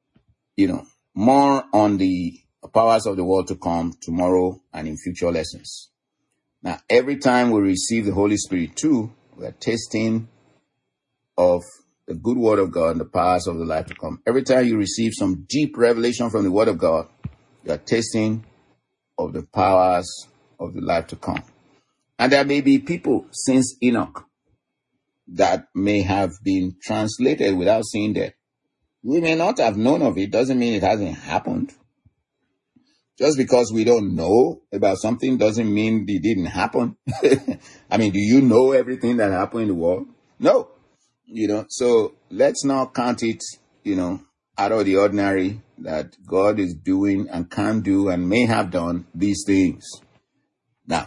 more on the powers of the world to come tomorrow and in future lessons. Now, every time we receive the Holy Spirit too, we are tasting of the good word of God and the powers of the life to come. Every time you receive some deep revelation from the word of God, you are tasting of the powers of the life to come. And there may be people since Enoch that may have been translated without seeing that. We may not have known of it, doesn't mean it hasn't happened. Just because we don't know about something doesn't mean it didn't happen. I mean, do you know everything that happened in the world? No. So let's not count it, out of the ordinary that God is doing and can do and may have done these things. Now,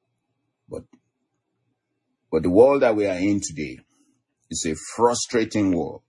but the world that we are in today is a frustrating world.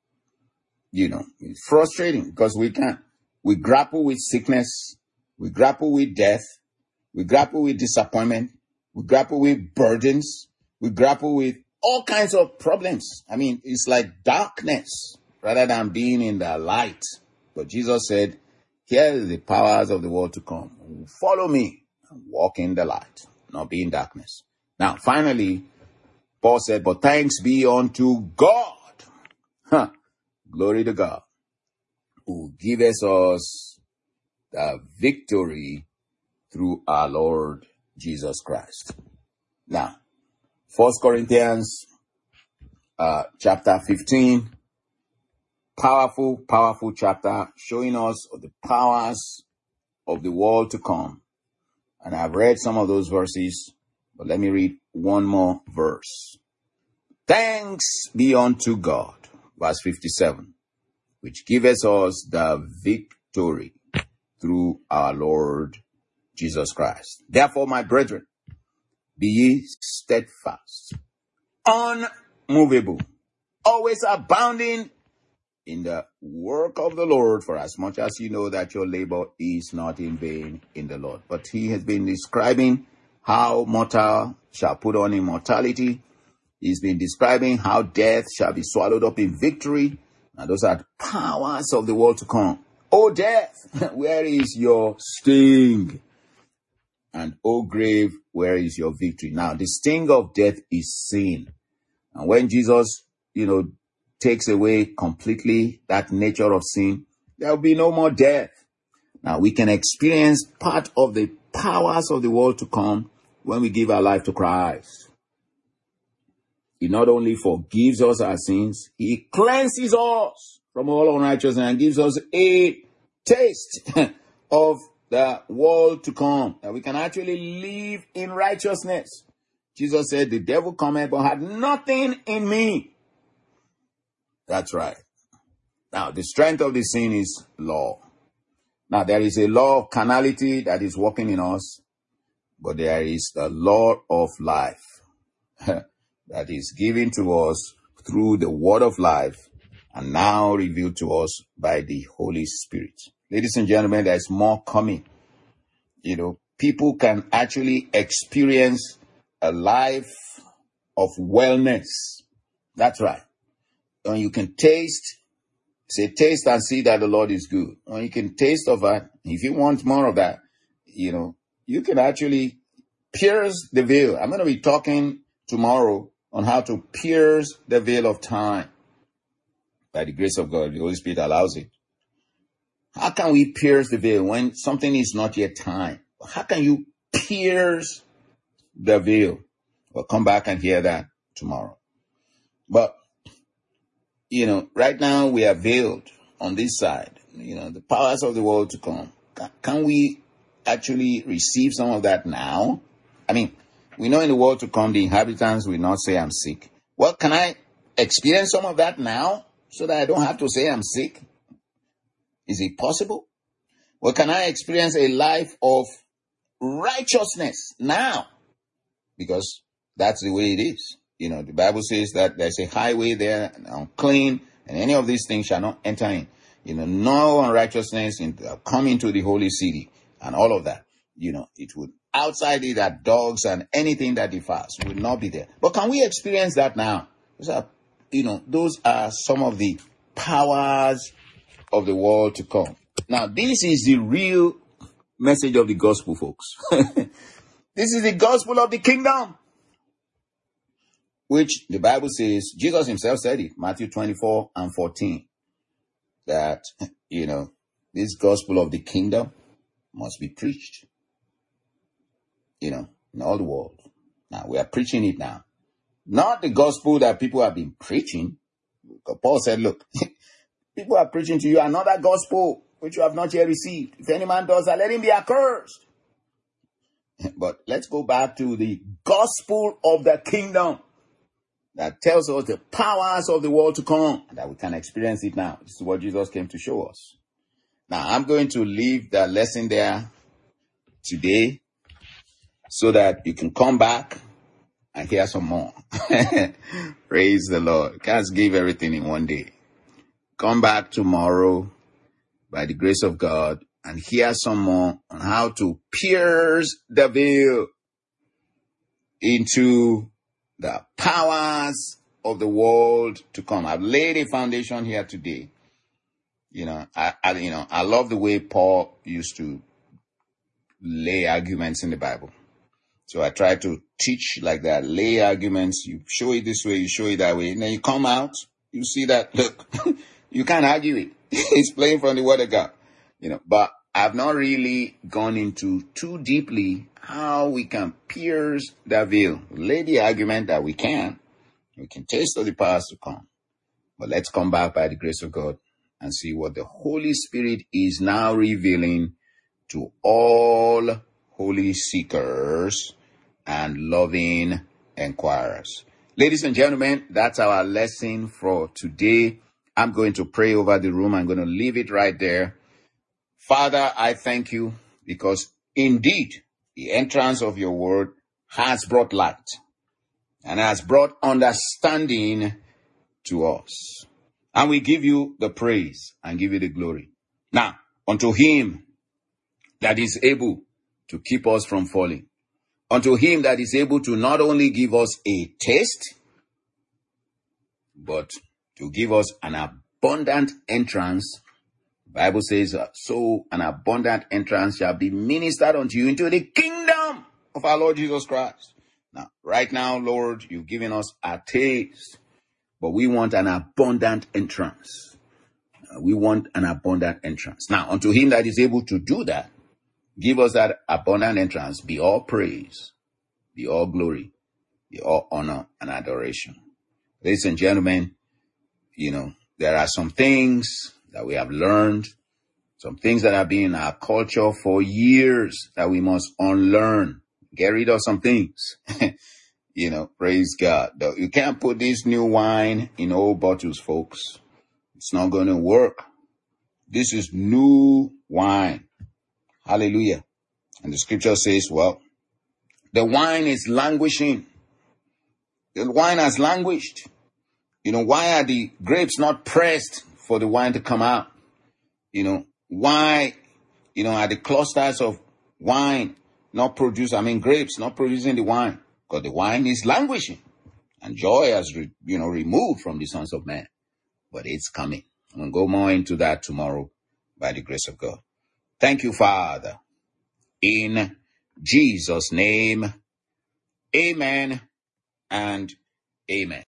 It's frustrating because we grapple with sickness, we grapple with death, we grapple with disappointment, we grapple with burdens, we grapple with all kinds of problems. I mean, it's like darkness rather than being in the light. But Jesus said, here is the powers of the world to come. Follow me and walk in the light, not be in darkness. Now, finally, Paul said, but thanks be unto God. Glory to God, who giveth us the victory through our Lord Jesus Christ. Now, 1 Corinthians chapter 15, powerful chapter showing us of the powers of the world to come. And I've read some of those verses, but let me read one more verse. Thanks be unto God, verse 57, which giveth us the victory through our Lord Jesus Christ. Therefore, my brethren, be ye steadfast, unmovable, always abounding in the work of the Lord, for as much as you know that your labor is not in vain in the Lord. But he has been describing how mortal shall put on immortality. He's been describing how death shall be swallowed up in victory. And those are the powers of the world to come. O death, where is your sting? And O grave, where is your victory? Now, the sting of death is sin. And when Jesus, takes away completely that nature of sin, there will be no more death. Now, we can experience part of the powers of the world to come when we give our life to Christ. He not only forgives us our sins, he cleanses us from all unrighteousness and gives us a taste of the world to come, that we can actually live in righteousness. Jesus said, the devil cometh but had nothing in me. That's right. Now, the strength of the sin is law. Now, there is a law of carnality that is working in us, but there is the law of life that is given to us through the word of life and now revealed to us by the Holy Spirit. Ladies and gentlemen, there is more coming. People can actually experience a life of wellness. That's right. When you can taste and see that the Lord is good. When you can taste of that, if you want more of that, you can actually pierce the veil. I'm going to be talking tomorrow on how to pierce the veil of time. By the grace of God, the Holy Spirit allows it. How can we pierce the veil when something is not yet time? How can you pierce the veil? We'll come back and hear that tomorrow. But, right now we are veiled on this side. The powers of the world to come. Can we actually receive some of that now? I mean, we know in the world to come, the inhabitants will not say, I'm sick. Well, can I experience some of that now so that I don't have to say I'm sick? Is it possible? Well, can I experience a life of righteousness now? Because that's the way it is. The Bible says that there's a highway there, unclean, and any of these things shall not enter in. No unrighteousness come into the holy city and all of that. It would, outside it are dogs and anything that defiles will not be there. But can we experience that now? Those are some of the powers of the world to come. Now, this is the real message of the gospel, folks. This is the gospel of the kingdom, which the Bible says, Jesus himself said it, Matthew 24:14, that, this gospel of the kingdom must be preached, in all the world. Now, we are preaching it now. Not the gospel that people have been preaching. Paul said, look, people are preaching to you another gospel which you have not yet received. If any man does that, let him be accursed. But let's go back to the gospel of the kingdom that tells us the powers of the world to come, and that we can experience it now. This is what Jesus came to show us. Now, I'm going to leave that lesson there today so that you can come back and hear some more. Praise the Lord. You can't give everything in one day. Come back tomorrow by the grace of God and hear some more on how to pierce the veil into the powers of the world to come. I've laid a foundation here today. I love the way Paul used to lay arguments in the Bible. So I try to teach like that, lay arguments. You show it this way, you show it that way. And then you come out, you see that, look, you can't argue it. It's plain from the word of God. But I've not really gone into too deeply how we can pierce that veil. Lay the argument that we can taste of the powers to come. But let's come back by the grace of God and see what the Holy Spirit is now revealing to all holy seekers and loving inquirers. Ladies and gentlemen, that's our lesson for today. I'm going to pray over the room. I'm going to leave it right there. Father, I thank you because indeed the entrance of your word has brought light and has brought understanding to us. And we give you the praise and give you the glory. Now, unto him that is able to keep us from falling, unto him that is able to not only give us a taste, but to give us an abundant entrance. The Bible says, so an abundant entrance shall be ministered unto you into the kingdom of our Lord Jesus Christ. Now, right now, Lord, you've given us a taste, but we want an abundant entrance. We want an abundant entrance. Now, unto him that is able to do that, give us that abundant entrance, be all praise, be all glory, be all honor and adoration. Ladies and gentlemen, there are some things that we have learned, some things that have been in our culture for years that we must unlearn, get rid of some things. Praise God. You can't put this new wine in old bottles, folks. It's not going to work. This is new wine. Hallelujah. And the scripture says, well, the wine is languishing. The wine has languished. Why are the grapes not pressed for the wine to come out? Why, are the clusters of wine not grapes not producing the wine? Because the wine is languishing. And joy has, removed from the sons of men. But it's coming. I'm going to go more into that tomorrow by the grace of God. Thank you, Father. In Jesus' name, amen and amen.